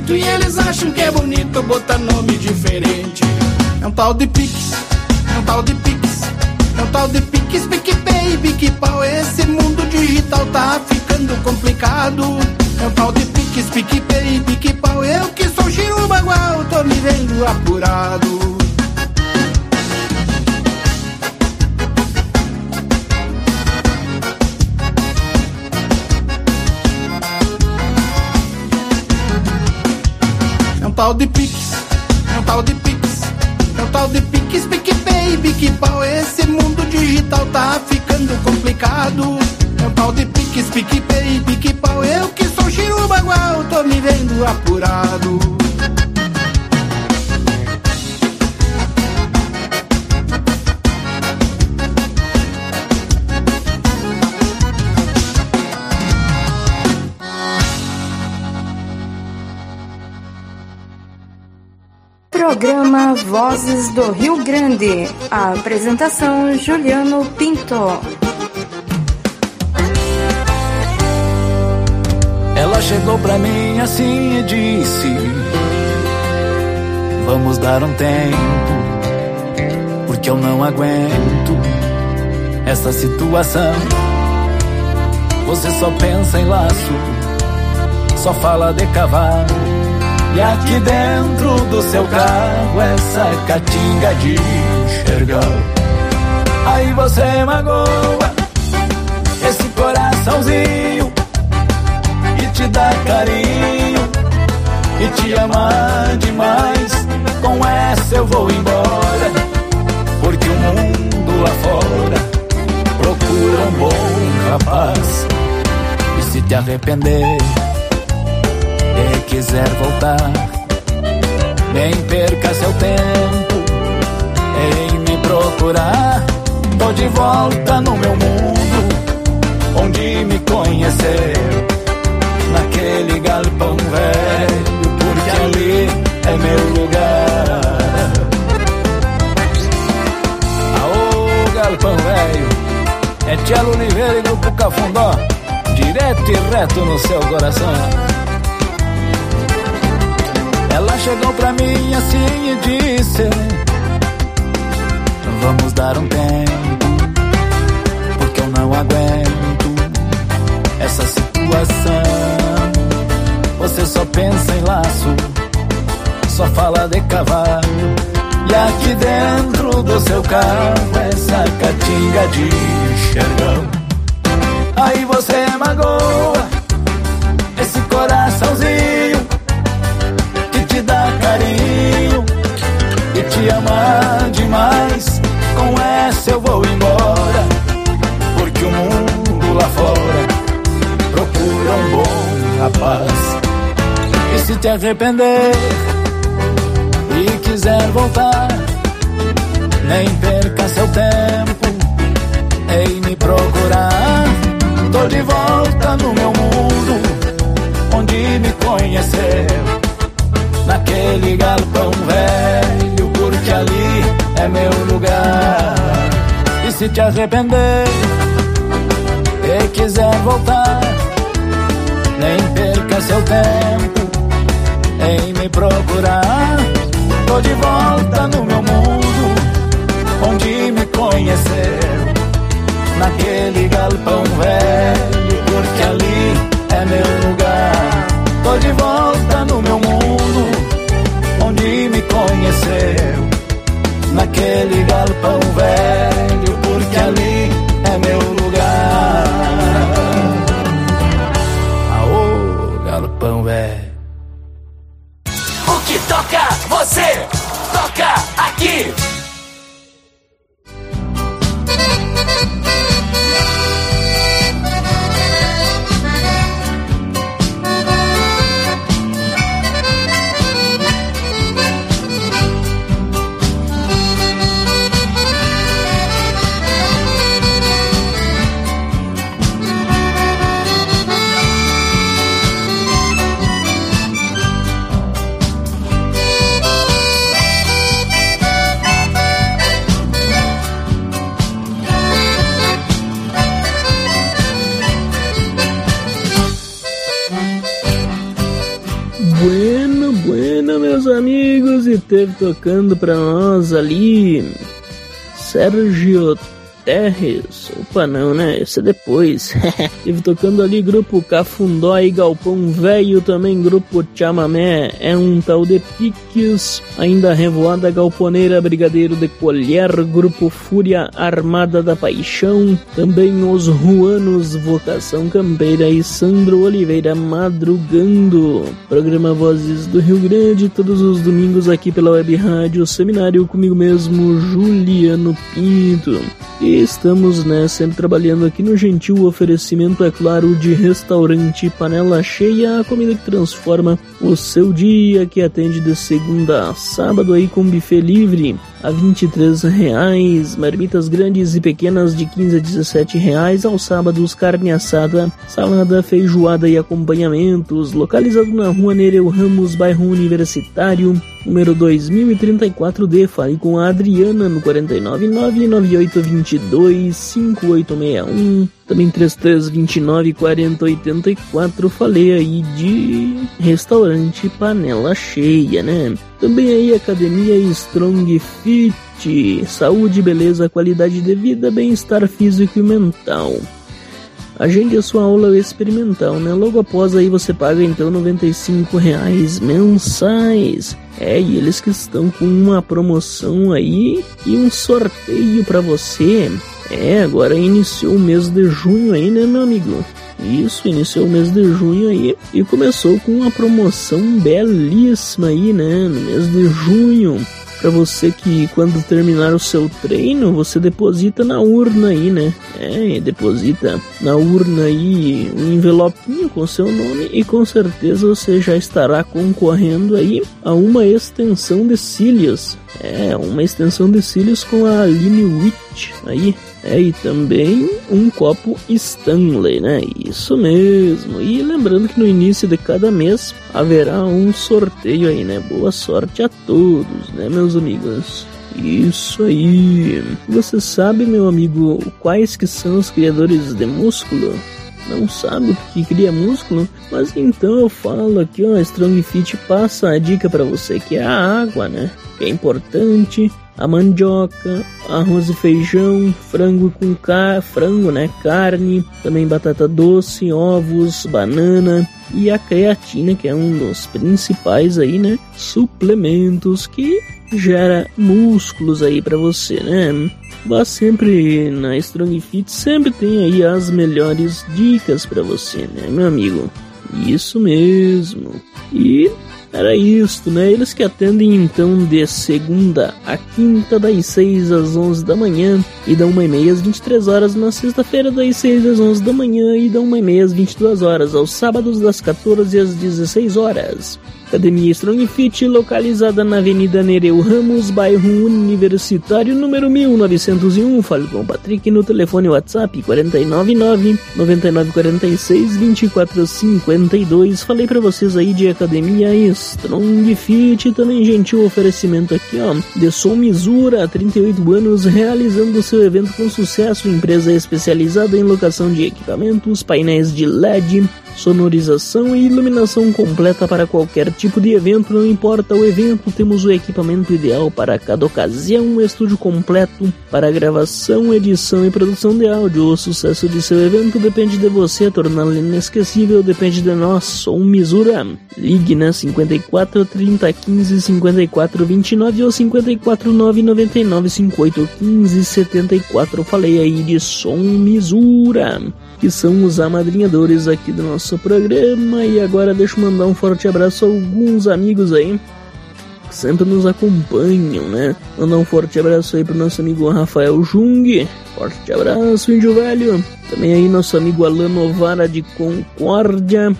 jeito e eles acham que é bonito botar nome diferente. É um tal de Pix, é um tal de Pix, é um tal de Pix, PicPay, PicPau. Esse mundo digital tá ficando complicado. É um tal de Pix, PicPay, PicPau. Eu que sou Chiru Bagual, tô me vendo apurado. É um tal de Pix, é um tal de Pix, é um tal de Pix, PicPay, PicPau. Esse mundo digital tá ficando complicado. É um tal de Pix, PicPay, PicPau. Eu que sou Chiru Bagual, tô me vendo apurado. Programa Vozes do Rio Grande. A apresentação Juliano Pinto. Ela chegou pra mim assim e disse: vamos dar um tempo, porque eu não aguento essa situação. Você só pensa em laço, só fala de cavalo. E aqui dentro do seu carro essa catinga de enxergão. Aí você magoa esse coraçãozinho e te dá carinho e te ama demais. Com essa eu vou embora, porque o mundo lá fora procura um bom rapaz. E se te arrepender e quiser voltar, nem perca seu tempo em me procurar. Tô de volta no meu mundo, onde me conheceu, naquele galpão velho, porque ali é meu lugar. Aô, galpão velho, é Tchelo Oliveira e Grupo Cafundó, direto e reto no seu coração. Ela chegou pra mim assim e disse: vamos dar um tempo, porque eu não aguento essa situação. Você só pensa em laço, só fala de cavalo. E aqui dentro do seu carro essa catinga de enxergão. Aí você magoa esse coraçãozinho que te dá carinho e te ama demais. Com essa eu vou embora, porque o mundo lá fora procura um bom rapaz. E se te arrepender e quiser voltar, nem perca seu tempo em me procurar. Tô de volta no meu mundo, onde me conheceu, naquele galpão velho, porque ali é meu lugar. E se te arrepender e quiser voltar, nem perca seu tempo em me procurar. Tô de volta no meu mundo, onde me conheceu, naquele galpão velho, porque ali é meu lugar. Tô de volta no meu mundo, onde me conheceu, naquele galpão velho, porque ali é meu lugar. Aô, galpão velho. O que toca, você toca aqui. Bueno, Bueno, meus amigos, e teve tocando pra nós ali Sérgio Terres. Opa, não, né? Esse é depois. Teve tocando ali grupo Cafundó e Galpão Velho, também grupo Chamamé, é um tal de Piques, ainda Revoada Galponeira, Brigadeiro de Colher, grupo Fúria Armada da Paixão, também os Ruanos, Vocação Campeira e Sandro Oliveira Madrugando. Programa Vozes do Rio Grande, todos os domingos aqui pela Web Rádio Seminário, comigo mesmo, Juliano Pinto. E estamos, né, sempre trabalhando aqui no gentil oferecimento, é claro, de Restaurante Panela Cheia, a comida que transforma o seu dia, que atende de segunda a sábado aí com buffet livre a vinte e três reais, marmitas grandes e pequenas de quinze a dezessete reais, aos sábados carne assada, salada, feijoada e acompanhamentos, localizado na rua Nereu Ramos, bairro Universitário, número dois mil e trinta e quatro D. Fale com a Adriana no quatro nove nove, nove oito dois dois, cinco oito seis um, também três três dois nove, quatro zero oito quatro. Falei aí de Restaurante Panela Cheia, né? Também aí Academia Strong Fit, saúde, beleza, qualidade de vida, bem-estar físico e mental. Agende a sua aula experimental, né? Logo após aí você paga então noventa e cinco reais mensais. É, e eles que estão com uma promoção aí e um sorteio pra você. É, agora iniciou o mês de junho aí, né, meu amigo? Isso, iniciou o mês de junho aí e começou com uma promoção belíssima aí, né, no mês de junho. Pra você que quando terminar o seu treino, você deposita na urna aí, né? É, deposita na urna aí um envelopinho com seu nome e com certeza você já estará concorrendo aí a uma extensão de cílios. É, uma extensão de cílios com a Aline Witt aí. É, e também um copo Stanley, né? Isso mesmo. E lembrando que no início de cada mês haverá um sorteio aí, né? Boa sorte a todos, né, meus amigos? Isso aí. Você sabe, meu amigo, quais que são os criadores de músculo? Não sabe o que cria músculo? Mas então eu falo aqui, ó, a Strong Fit passa a dica pra você, que é a água, né? Que é importante. A mandioca, arroz e feijão, frango com car... frango, né? Carne, também batata doce, ovos, banana e a creatina, que é um dos principais aí, né? Suplementos que gera músculos aí pra você, né? Vá sempre na Strong Fit, sempre tem aí as melhores dicas pra você, né, meu amigo? Isso mesmo. E era isso, né? Eles que atendem então de segunda a quinta, das seis às onze da manhã e da uma e meia às vinte e três horas, na sexta-feira das seis às onze da manhã e da uma e meia às vinte e duas horas, aos sábados das quatorze às dezesseis horas. Academia Strong Fit, localizada na Avenida Nereu Ramos, bairro Universitário, número mil novecentos e um. Fale com o Patrick no telefone WhatsApp quatro nove nove, nove nove quatro seis, dois quatro cinco dois. Falei pra vocês aí de Academia Strong Fit, também gentil oferecimento aqui, ó, de Som Misura, trinta e oito anos, realizando seu evento com sucesso, empresa especializada em locação de equipamentos, painéis de L E D, sonorização e iluminação completa para qualquer tipo de evento, não importa o evento, temos o equipamento ideal para cada ocasião, um estúdio completo para gravação, edição e produção de áudio. O sucesso de seu evento depende de você, torná-lo inesquecível depende de nós. Som Misura. Ligue na cinquenta e quatro, trinta, quinze, cinquenta e quatro, vinte e nove ou cinquenta e quatro, nove nove nove, cinquenta e oito, quinze, setenta e quatro. Falei aí de Som Misura, que são os amadrinhadores aqui do nosso programa. E agora deixa eu mandar um forte abraço a alguns amigos aí que sempre nos acompanham, né? Mandar um forte abraço aí pro nosso amigo Rafael Jung. Forte abraço, índio velho. Também aí nosso amigo Alan Novara de Concórdia.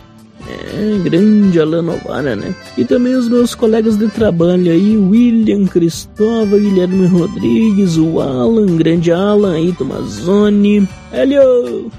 É, grande Alan Novara, né? E também os meus colegas de trabalho aí, William Cristóvão, Guilherme Rodrigues, o Alan, grande Alan aí, Tomazoni. Hello!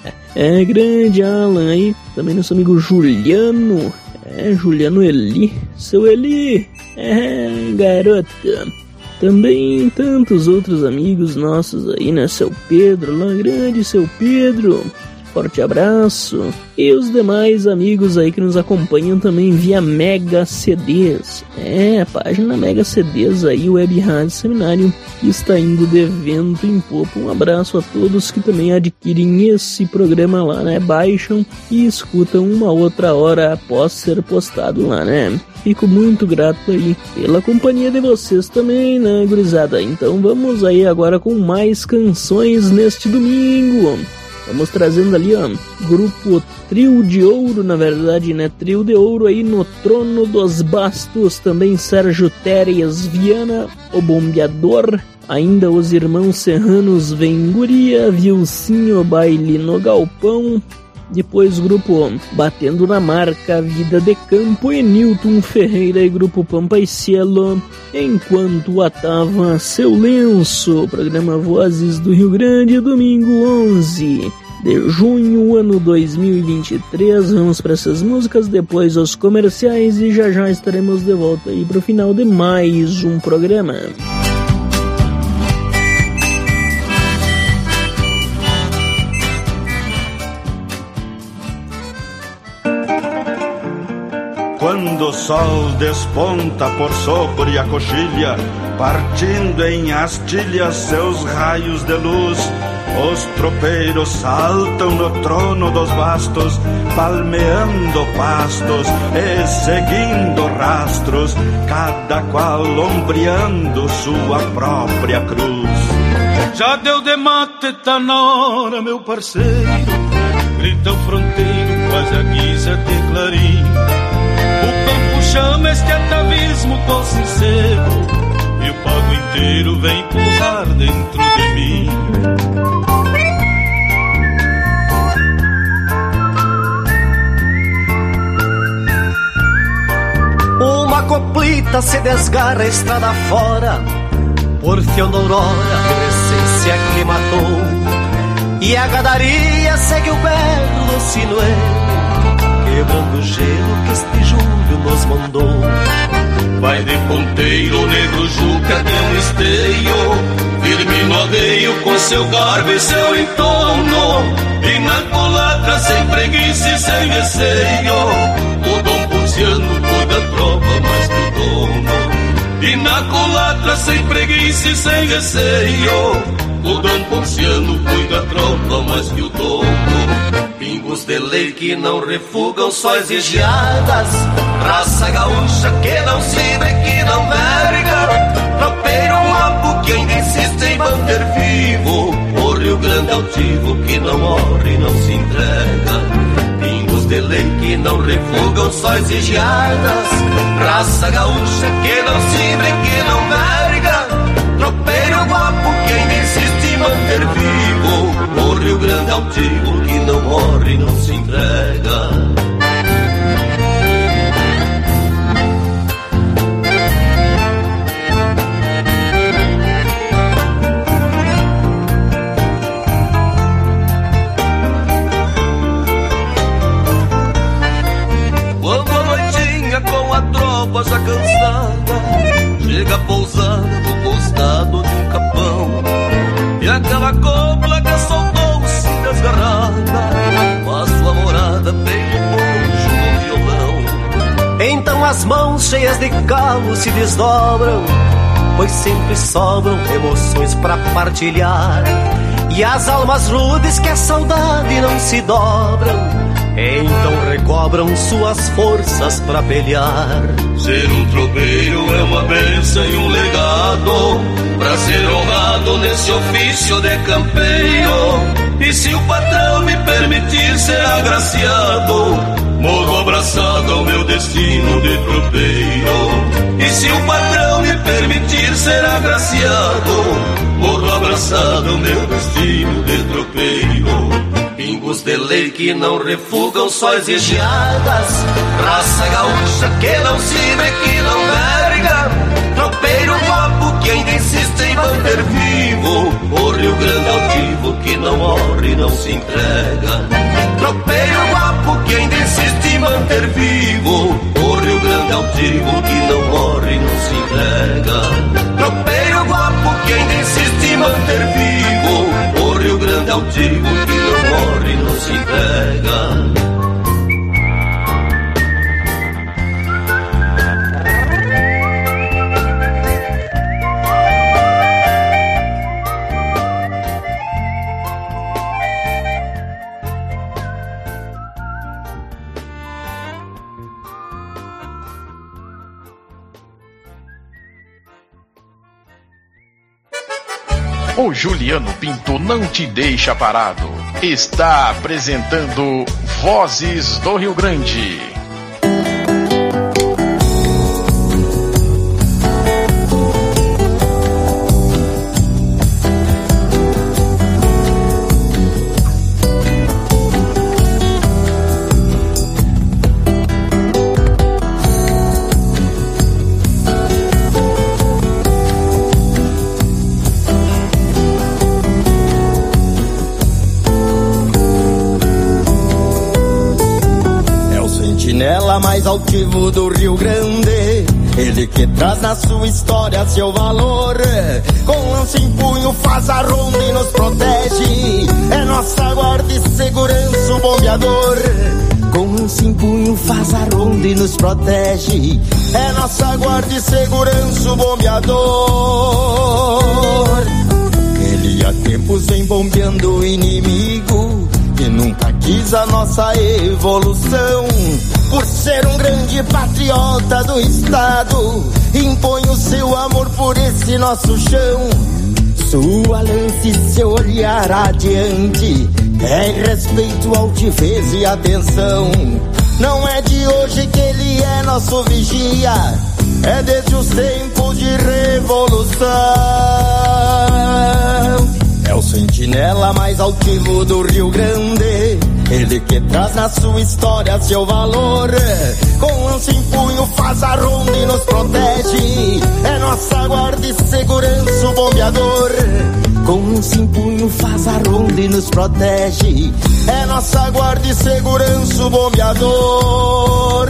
É, grande Alan aí. Também nosso amigo Juliano. É, Juliano Eli. Seu Eli. É, garota. Também tantos outros amigos nossos aí, né? Seu Pedro, lá grande, seu Pedro. Forte abraço. E os demais amigos aí que nos acompanham também via Mega C Ds. É, a página Mega C Ds aí, Web Rádio Seminário, está indo de vento em popa. Um abraço a todos que também adquirem esse programa lá, né? Baixam e escutam uma outra hora após ser postado lá, né? Fico muito grato aí pela companhia de vocês também, né, gurizada? Então vamos aí agora com mais canções neste domingo. Vamos trazendo ali, ó, grupo Trio de Ouro, na verdade, né? Trio de Ouro aí no Trono dos Bastos, também Sérgio Teres Viana, o Bombeador, ainda os Irmãos Serranos Venguria, Vilcinho Baile no Galpão, depois grupo Batendo na Marca, Vida de Campo e Newton Ferreira e grupo Pampa e Cielo, enquanto atava Seu Lenço, programa Vozes do Rio Grande, domingo onze de junho, ano dois mil e vinte e três. Vamos para essas músicas, depois os comerciais e já já estaremos de volta aí para o final de mais um programa. Quando o sol desponta por sobre a coxilha, partindo em astilhas seus raios de luz, os tropeiros saltam no trono dos bastos, palmeando pastos e seguindo rastros, cada qual ombreando sua própria cruz. Já deu de mate, tá na hora, meu parceiro, grita o fronteiro, quase a guisa de clarim. O campo chama este atavismo com sincero, e o pago inteiro vem pousar dentro de mim. Uma coplita se desgarra a estrada fora, porfiando a aurora que recém se aclimatou, e a gadaria segue o berro do sinuelo, quebrando o gelo que este julho nos mandou. Vai de ponteiro, negro juca de um esteio, firme no arreio com seu garbo e seu entorno, e na culatra sem preguiça e sem receio, o dom pulseando cuida a tropa mais que o dono. E na culatra sem preguiça e sem receio, o dom pulseando cuida a tropa mais que o dono. Pingos de lei que não refugam sóis e geadas, raça gaúcha que não se vê, que não verga, tropeiro guapo que ainda insiste em manter vivo o Rio Grande altivo que não morre e não se entrega. Pingos de lei que não refugam sóis e geadas, raça gaúcha que não se vê, que não verga, tropeiro guapo que ainda insiste em manter vivo o Rio Grande altivo que não morre e não se entrega. Quando a noitinha com a tropa já cansada chega pousando no costado de um capão, e aquela copla que soltou-se desgarrada faz sua morada bem longe no violão. Então as mãos cheias de calo se desdobram, pois sempre sobram emoções pra partilhar, e as almas rudes que a saudade não se dobram, então recobram suas forças pra pelear. Ser um tropeiro é uma bênção e um legado, pra ser honrado nesse ofício de campeiro. E se o patrão me permitir ser agraciado, morro abraçado ao meu destino de tropeiro. E se o patrão me permitir ser agraciado, morro abraçado ao meu destino de tropeiro. Pingos de lei que não refugam sóis e geadas, raça gaúcha que não se vê, que não verga, tropeiro guapo que ainda insiste em manter vivo o Rio Grande altivo que não morre e não se entrega. Tropeiro guapo que ainda insiste em manter vivo o Rio Grande altivo que não morre e não se entrega. Tropeiro guapo que ainda insiste em manter vivo o Rio Grande altivo que não morre e não se entrega. o Juliano Pinto não te deixa parado. Está apresentando Vozes do Rio Grande. Mais altivo do Rio Grande, ele que traz na sua história seu valor. Com lança em punho faz a ronda e nos protege, é nossa guarda e segurança o bombeador. Com lança em punho faz a ronda e nos protege, é nossa guarda e segurança o bombeador. Ele há tempos vem bombeando o inimigo e nunca quis a nossa evolução. Por ser um grande patriota do estado, impõe o seu amor por esse nosso chão. Sua lança e seu olhar adiante é em respeito, altivez e atenção. Não é de hoje que ele é nosso vigia, é desde os tempos de revolução. É o sentinela mais altivo do Rio Grande, ele que traz na sua história seu valor. Com lança em punho faz a ronda e nos protege, é nossa guarda e segurança o bombeador. Com lança em punho faz a ronda e nos protege, é nossa guarda e segurança o bombeador.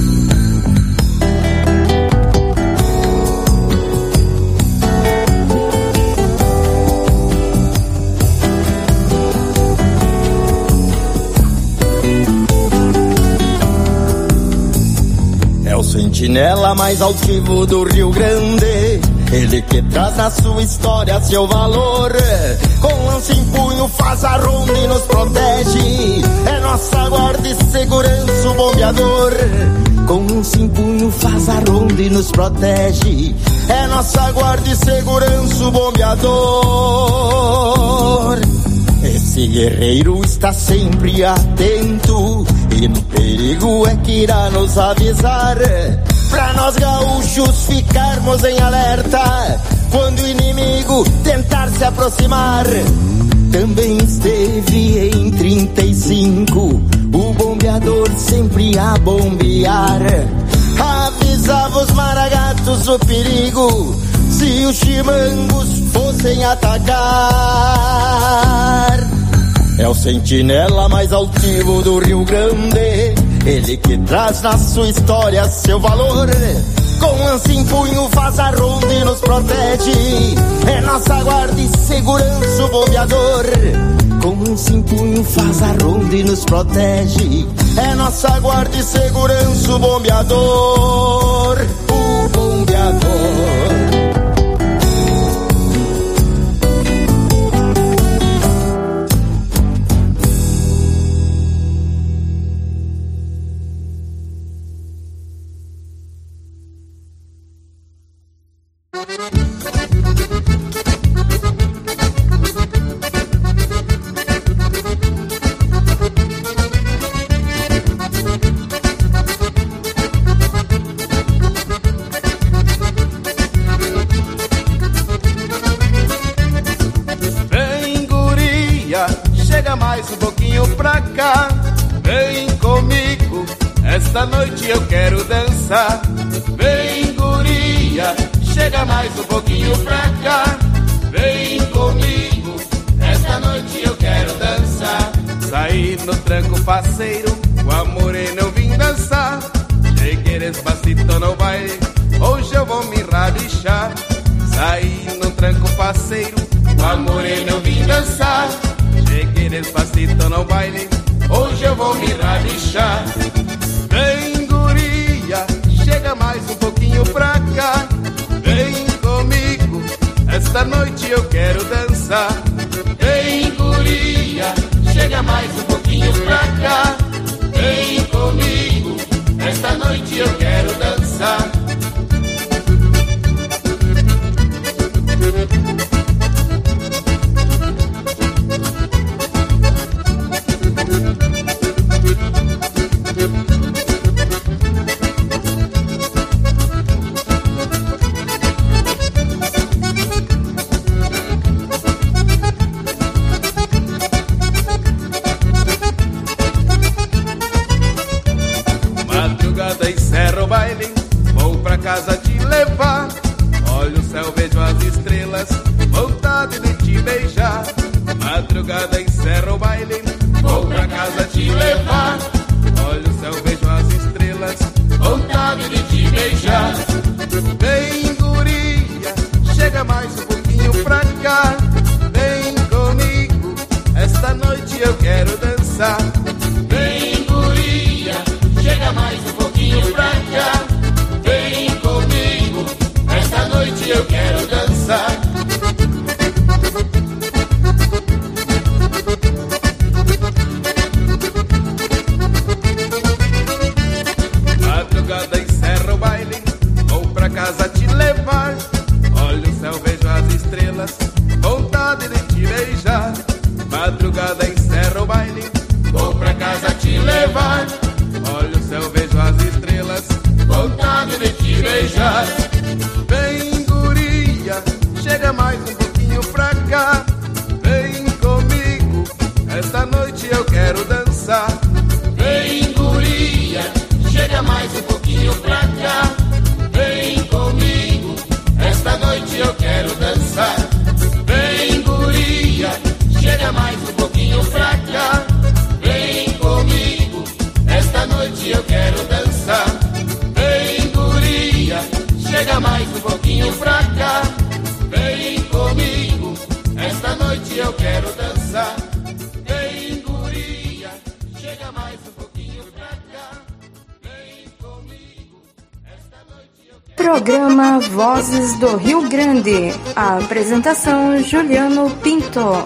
É o sentinela mais altivo do Rio Grande, ele que traz na sua história seu valor. Com lança em punho faz a ronda e nos protege, é nossa guarda e segurança o bombeador. Com lança em punho faz a ronda e nos protege, é nossa guarda e segurança o bombeador. Esse guerreiro está sempre atento e no perigo é que irá nos avisar, pra nós gaúchos ficarmos em alerta quando o inimigo tentar se aproximar. Também esteve em trinta e cinco o bombeador sempre a bombear, avisava os maragatos o perigo se os chimangos fossem atacar. É o sentinela mais altivo do Rio Grande, ele que traz na sua história seu valor. Com lança em punho faz a ronda e nos protege, é nossa guarda e segurança o bombeador. Com lança em punho faz a ronda e nos protege, é nossa guarda e segurança o bombeador. O bombeador. Chega mais um pouquinho pra cá, vem comigo, esta noite eu quero dançar. Vem guria, chega mais um pouquinho pra cá, vem comigo, esta noite eu quero dançar. Saí no tranco parceiro, com a morena eu vim dançar. Cheguei despacito no baile, hoje eu vou me rabichar. Saí no tranco parceiro, com a morena eu vim dançar. Cheguei despacito no baile, hoje eu vou me rabichar. Vem guria, chega mais um pouquinho pra cá, vem comigo, esta noite eu quero dançar. Vem guria, chega mais um pouquinho pra cá, vem comigo, esta noite eu quero dançar. Madrugada encerra o baile, vou pra casa te levar. Olha o céu, vejo as estrelas, vontade de te beijar. Madrugada encerra o baile, vou pra casa te levar. Olha o céu, vejo as estrelas, vontade de te beijar. Vem, guria, chega mais um pouquinho pra cá. Vem comigo, esta noite eu quero dançar. Vem, guria, chega mais um pouquinho pra cá. Vem comigo, esta noite eu quero dançar. Madrugada encerra o baile, vou pra casa te levar. Olha o céu, vejo as estrelas, vontade de te beijar. Madrugada encerra o baile, vou pra casa te levar. Olha o céu, vejo as estrelas, vontade de te beijar. Vem, guria, chega mais um pouquinho pra cá. Vem comigo, esta noite eu quero dançar. Vem, guria, chega mais um pouquinho pra cá. Vem comigo, esta noite eu quero dançar. Vem, guria, chega mais um pouquinho pra cá. Vem comigo, esta noite eu quero dançar. Vem, guria, chega mais um pouquinho pra cá. Vem comigo, esta noite eu quero dançar. Vem, guria, chega mais um pouquinho pra cá. Vem comigo, esta noite eu quero... Programa Vozes do Rio Grande. A apresentação Juliano Pinto.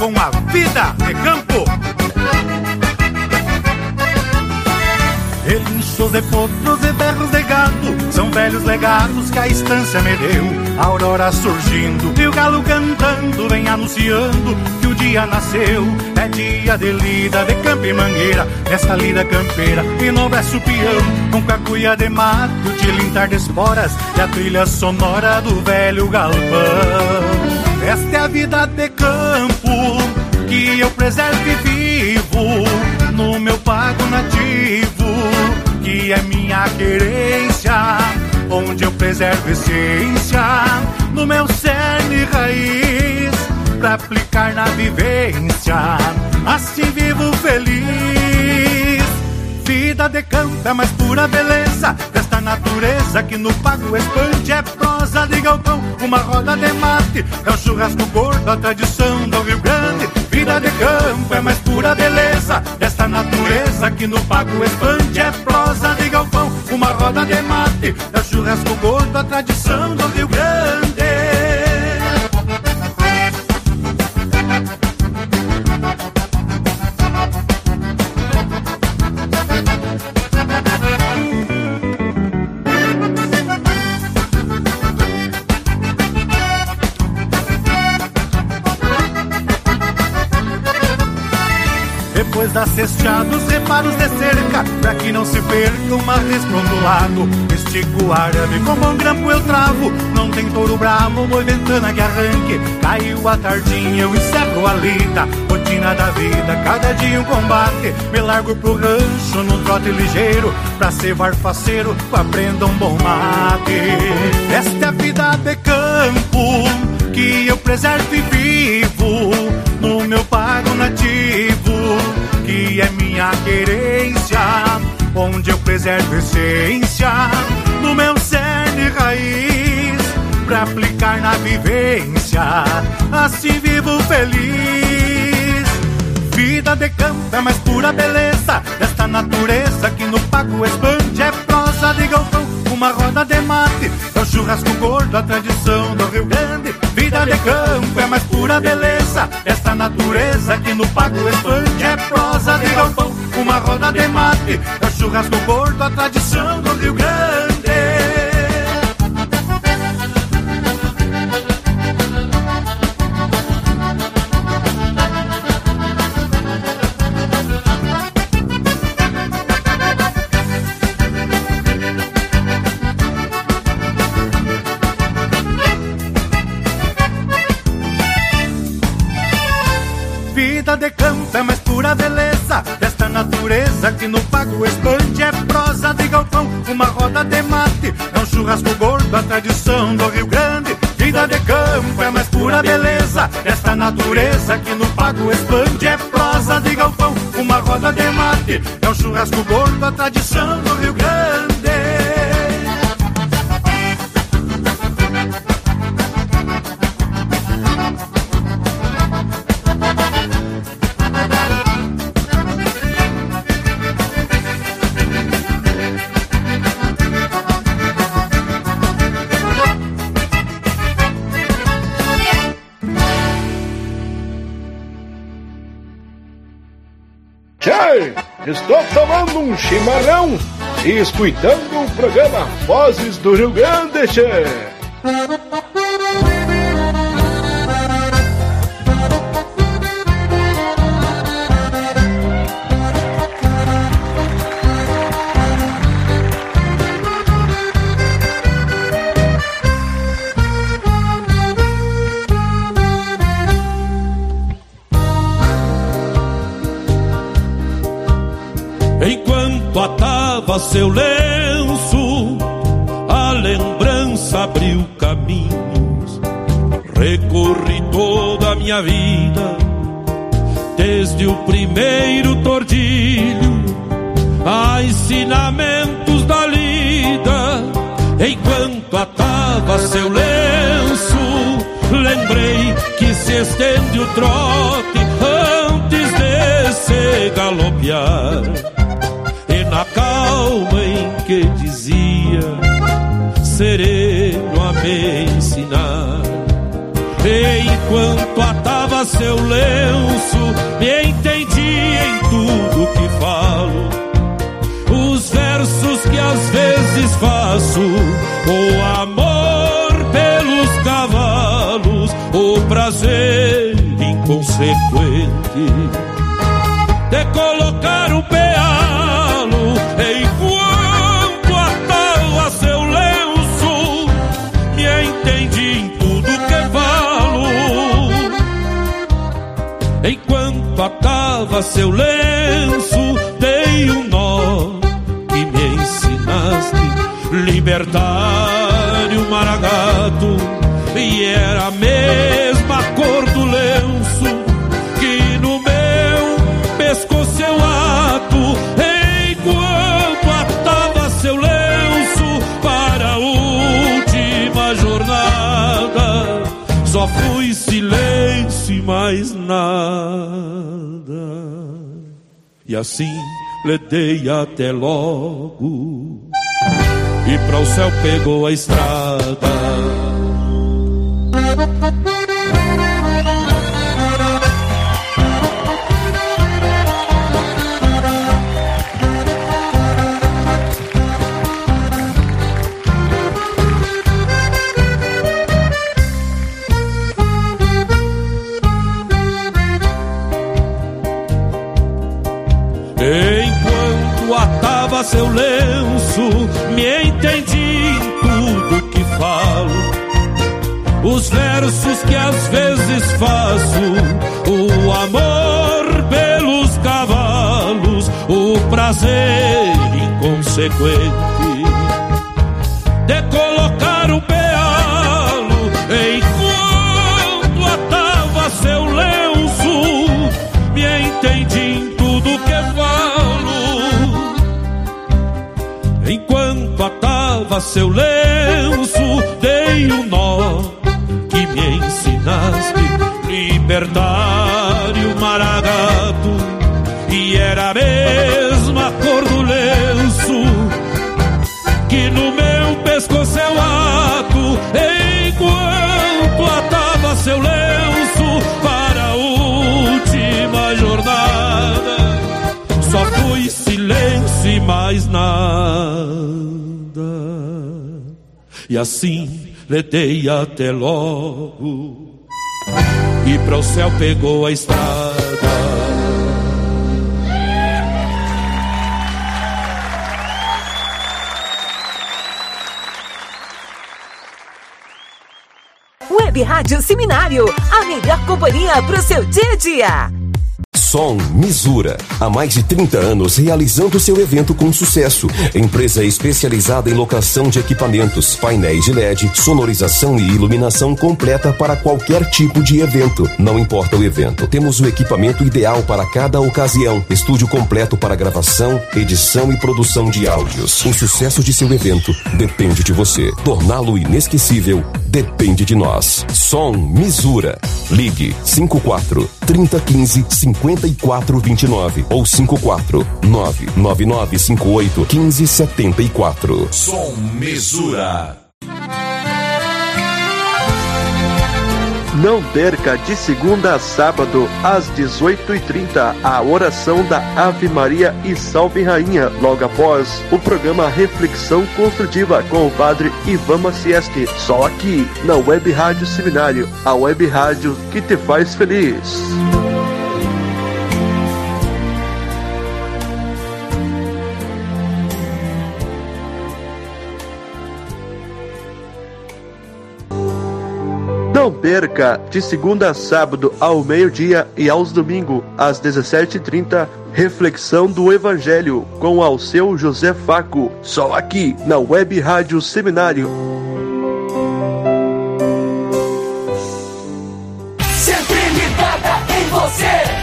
com a vida de campo. Relinchos de potros e berros de gado são velhos legados que a estância me deu. A aurora surgindo e o galo cantando vem anunciando que o dia nasceu. É dia de lida de campo e mangueira, esta lida campeira e no braço peão, com cacuia de mato, tilintar de esporas e a trilha sonora do velho galpão. Esta é a vida de campo que eu preservo e vivo no meu pago nativo, que é minha querência, onde eu preservo essência no meu cerne e raiz, pra aplicar na vivência, assim vivo feliz. Vida de campo é mais pura beleza desta natureza que no pago expande. É prosa de galpão, uma roda de mate, é o churrasco gordo, a tradição do Rio Grande. Vida de campo é mais pura beleza desta natureza que no pago expande. É prosa de galpão, uma roda de mate, é o churrasco gordo, a tradição do Rio Grande. Depois da cesteada, os reparos de cerca, pra que não se perca uma res pro outro lado. Estico o arame, com bom grampo eu travo, não tem touro bravo, boi ventana que arranque. Caiu a tardinha, eu encerro a lida, rotina da vida, cada dia um combate. Me largo pro rancho num trote ligeiro, pra cevar faceiro, aprenda um bom mate. Esta é a vida de campo, que eu preservo e vivo no meu pago nativo, que é minha querência, onde eu preservo essência no meu cerne e raiz, pra aplicar na vivência, assim vivo feliz. Vida de campo é mais pura beleza desta natureza que no pago expande. É prosa de galpão, uma roda de mate, é o churrasco gordo, a tradição do Rio Grande. Vida de campo é mais pura beleza desta natureza que no pago expande. É prosa de galpão, uma roda de mate, é o churrasco gordo, a tradição do Rio Grande. Vida de campo é mais pura beleza desta natureza que no pago expande. É prosa de galpão, uma roda de mate, é um churrasco gordo, a tradição do Rio Grande. Vida de campo é mais pura beleza desta natureza que no pago expande. É prosa de galpão, uma roda de mate, é um churrasco gordo, a tradição do Rio Grande. Tchê, estou tomando um chimarrão e escutando o programa Vozes do Rio Grande, tchê. Enquanto atava seu lenço, a lembrança abriu caminhos. Recorri toda a minha vida, desde o primeiro tordilho, a ensinamentos da lida. Enquanto atava seu lenço, lembrei que se estende o trote antes de se galopear. Na calma em que dizia, sereno a me ensinar. E enquanto atava seu lenço, me entendi em tudo que falo. Os versos que às vezes faço, o amor pelos cavalos, o prazer inconsequente de colocar o pealo enquanto atava seu lenço, me entendi em tudo que falo. Enquanto atava seu lenço, dei um nó que me ensinaste, libertário maragato, e era a mesma cor do lenço que no meu pescoço eu ato. Enquanto atava seu lenço para a última jornada, só fui silêncio e mais nada. E assim lhe dei até logo, e para o céu pegou a estrada. Enquanto atava seu lenço, me entendi em tudo que falo. Os versos que às vezes faço, o amor pelos cavalos, o prazer inconsequente de colocar o pealo enquanto atava seu lenço, me entendi em tudo que falo. Enquanto atava seu lenço, dei um nó que me ensinaste, libertário maragato, e era a mesma cor do lenço que no meu pescoço eu ato. Enquanto atava seu lenço para a última jornada, só fui silêncio e mais nada. E assim lhe dei até logo, e para o céu pegou a estrada. Web Rádio Seminário, a melhor companhia para o seu dia a dia. Som Misura, há mais de trinta anos realizando seu evento com sucesso. Empresa especializada em locação de equipamentos, painéis de L E D, sonorização e iluminação completa para qualquer tipo de evento. Não importa o evento, temos o equipamento ideal para cada ocasião. Estúdio completo para gravação, edição e produção de áudios. O sucesso de seu evento depende de você. Torná-lo inesquecível depende de nós. Som Misura. Ligue cinco quatro, trinta, quinze, cinquenta e quatro, vinte e nove ou cinco quatro, nove nove nove cinco oito, quinze, setenta e quatro. Som Misura. Não perca de segunda a sábado, às dezoito e trinta, a oração da Ave Maria e Salve Rainha, logo após o programa Reflexão Construtiva com o padre Ivan Macieste, só aqui na Web Rádio Seminário, a web rádio que te faz feliz. Não perca, de segunda a sábado ao meio-dia e aos domingos às dezessete e trinta, Reflexão do Evangelho com Alceu José Faco, só aqui na Web Rádio Seminário. Sempre ligada em você.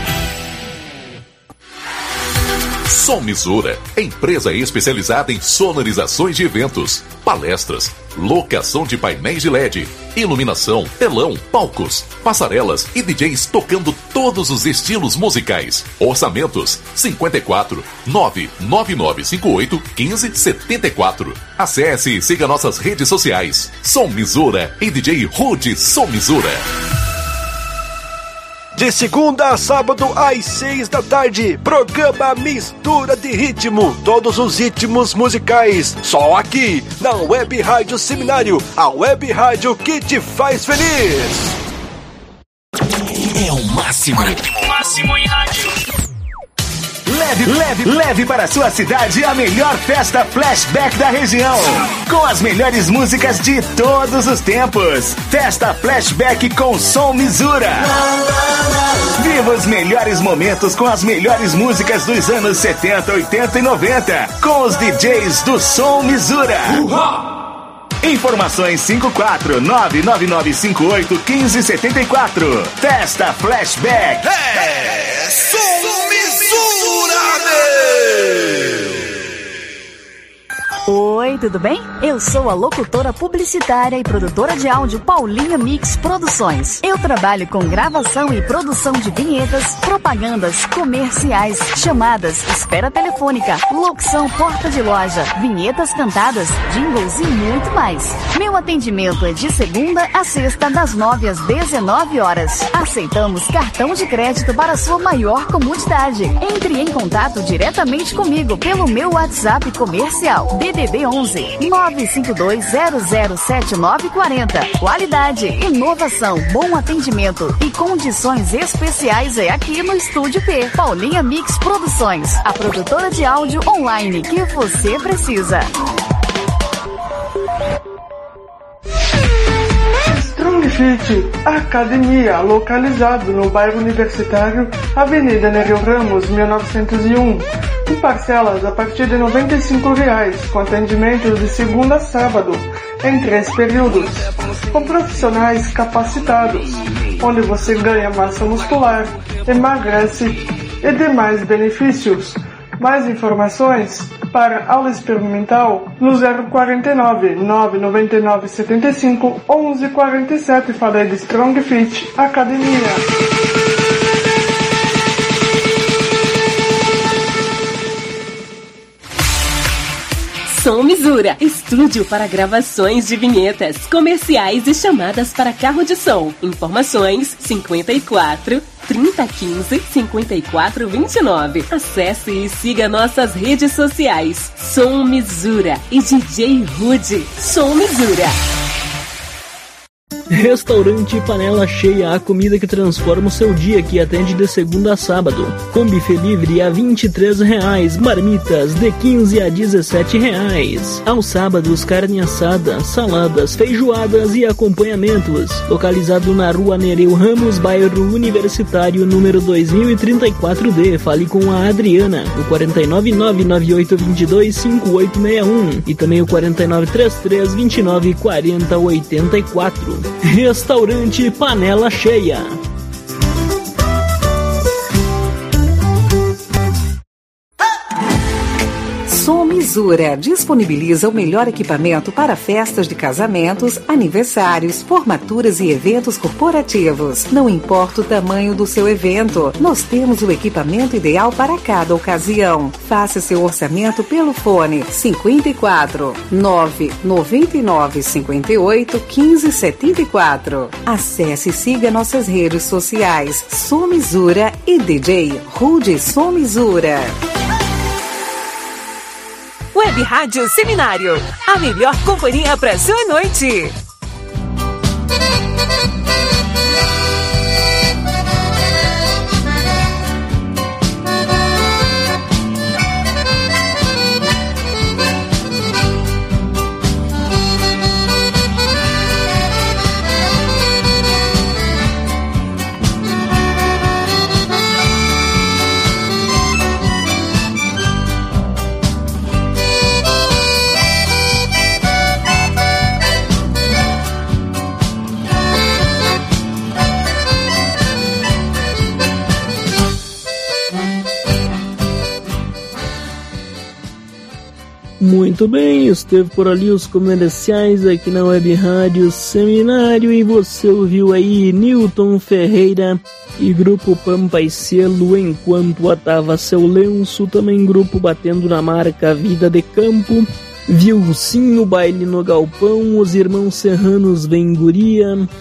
Som Misura, empresa especializada em sonorizações de eventos, palestras, locação de painéis de L E D, iluminação, telão, palcos, passarelas e D Js tocando todos os estilos musicais. Orçamentos cinco quatro, nove nove nove cinco oito, quinze, setenta e quatro. Acesse e siga nossas redes sociais. Som Misura e D J Rude Som Misura. De segunda a sábado, às seis da tarde, programa Mistura de Ritmo. Todos os ritmos musicais, só aqui, na Web Rádio Seminário, a Web Rádio que te faz feliz. É o máximo. O máximo em rádio. Leve, leve, leve para sua cidade a melhor festa flashback da região. Com as melhores músicas de todos os tempos. Festa Flashback com Som Misura. Viva os melhores momentos com as melhores músicas dos anos setenta, oitenta e noventa. Com os D Js do Som Misura. Informações cinco quatro nove nove nove cinco oito um cinco sete quatro. Festa Flashback. É Som Misura, meu! Oi, tudo bem? Eu sou a locutora publicitária e produtora de áudio Paulinha Mix Produções. Eu trabalho com gravação e produção de vinhetas, propagandas, comerciais, chamadas, espera telefônica, locução porta de loja, vinhetas cantadas, jingles e muito mais. Meu atendimento é de segunda a sexta, das nove às dezenove horas. Aceitamos cartão de crédito para sua maior comodidade. Entre em contato diretamente comigo pelo meu WhatsApp comercial. D D D onze nove cinco dois zero zero sete nove quatro zero. Qualidade, inovação, bom atendimento e condições especiais é aqui no Estúdio P. Paulinha Mix Produções, a produtora de áudio online que você precisa. Strong Fit, academia, localizado no bairro Universitário, Avenida Nereu Ramos, mil novecentos e um. Com parcelas a partir de noventa e cinco reais, com atendimentos de segunda a sábado, em três períodos, com profissionais capacitados, onde você ganha massa muscular, emagrece e demais benefícios. Mais informações para aula experimental no zero quarenta e nove, nove noventa e nove, setenta e cinco, onze quarenta e sete. Falei de Strong Fit Academia. Som Misura, estúdio para gravações de vinhetas, comerciais e chamadas para carro de som. Informações cinquenta e quatro, trinta, quinze, cinquenta e quatro, vinte e nove. Acesse e siga nossas redes sociais. Som Misura e D J Rude. Som Misura. Restaurante Panela Cheia, a comida que transforma o seu dia, que atende de segunda a sábado. Com buffet livre a vinte e três reais, marmitas de quinze a dezessete reais. Aos sábados, carne assada, saladas, feijoadas e acompanhamentos. Localizado na Rua Nereu Ramos, bairro Universitário, número dois mil e trinta e quatro D. Fale com a Adriana, o quatro nove nove, nove oito dois dois, cinco oito seis um e também o quatro nove três três, dois nove quatro zero, oito quatro. Restaurante Panela Cheia. Som Misura disponibiliza o melhor equipamento para festas de casamentos, aniversários, formaturas e eventos corporativos. Não importa o tamanho do seu evento, nós temos o equipamento ideal para cada ocasião. Faça seu orçamento pelo fone cinco quatro, nove nove nove, cinco oito, um cinco sete quatro. Acesse e siga nossas redes sociais Som Misura e D J Rude Som Misura. Web Rádio Seminário, a melhor companhia para sua noite. Muito bem, esteve por ali os comerciais aqui na Web Rádio Seminário e você ouviu aí Newton Ferreira e Grupo Pampa e Selo, enquanto atava seu lenço, também grupo batendo na marca Vida de Campo, Vilcinho, Baile no Galpão, Os Irmãos Serranos Vem Guria,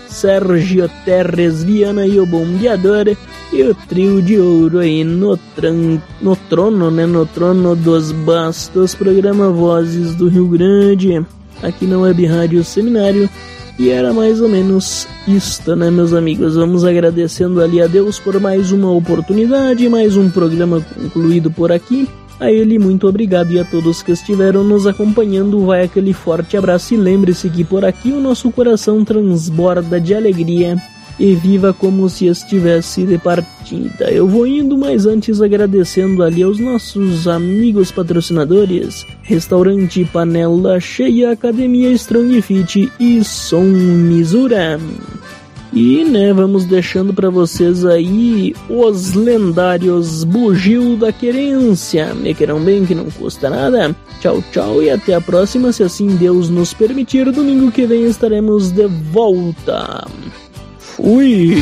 Sérgio Terres Viana e o Bombeador, e o trio de ouro aí no, tran... no trono, né? No trono dos bastos, programa Vozes do Rio Grande, aqui na Web Rádio Seminário. E era mais ou menos isto, né, meus amigos? Vamos agradecendo ali a Deus por mais uma oportunidade, mais um programa concluído por aqui. A ele, muito obrigado, e a todos que estiveram nos acompanhando, vai aquele forte abraço. E lembre-se que por aqui o nosso coração transborda de alegria e viva como se estivesse de partida. Eu vou indo, mas antes agradecendo ali aos nossos amigos patrocinadores: Restaurante Panela Cheia, Academia Strong Fit e Som Misura. E, né, vamos deixando para vocês aí os lendários Bugio da Querência. Me queiram bem, que não custa nada. Tchau, tchau e até a próxima, se assim Deus nos permitir. Domingo que vem estaremos de volta. Fui!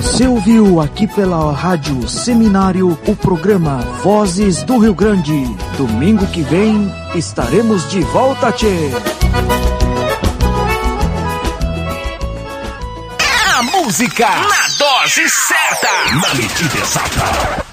Você ouviu aqui pela Rádio Seminário o programa Vozes do Rio Grande. Domingo que vem estaremos de volta, tchê. A música na dose certa, na medida exata.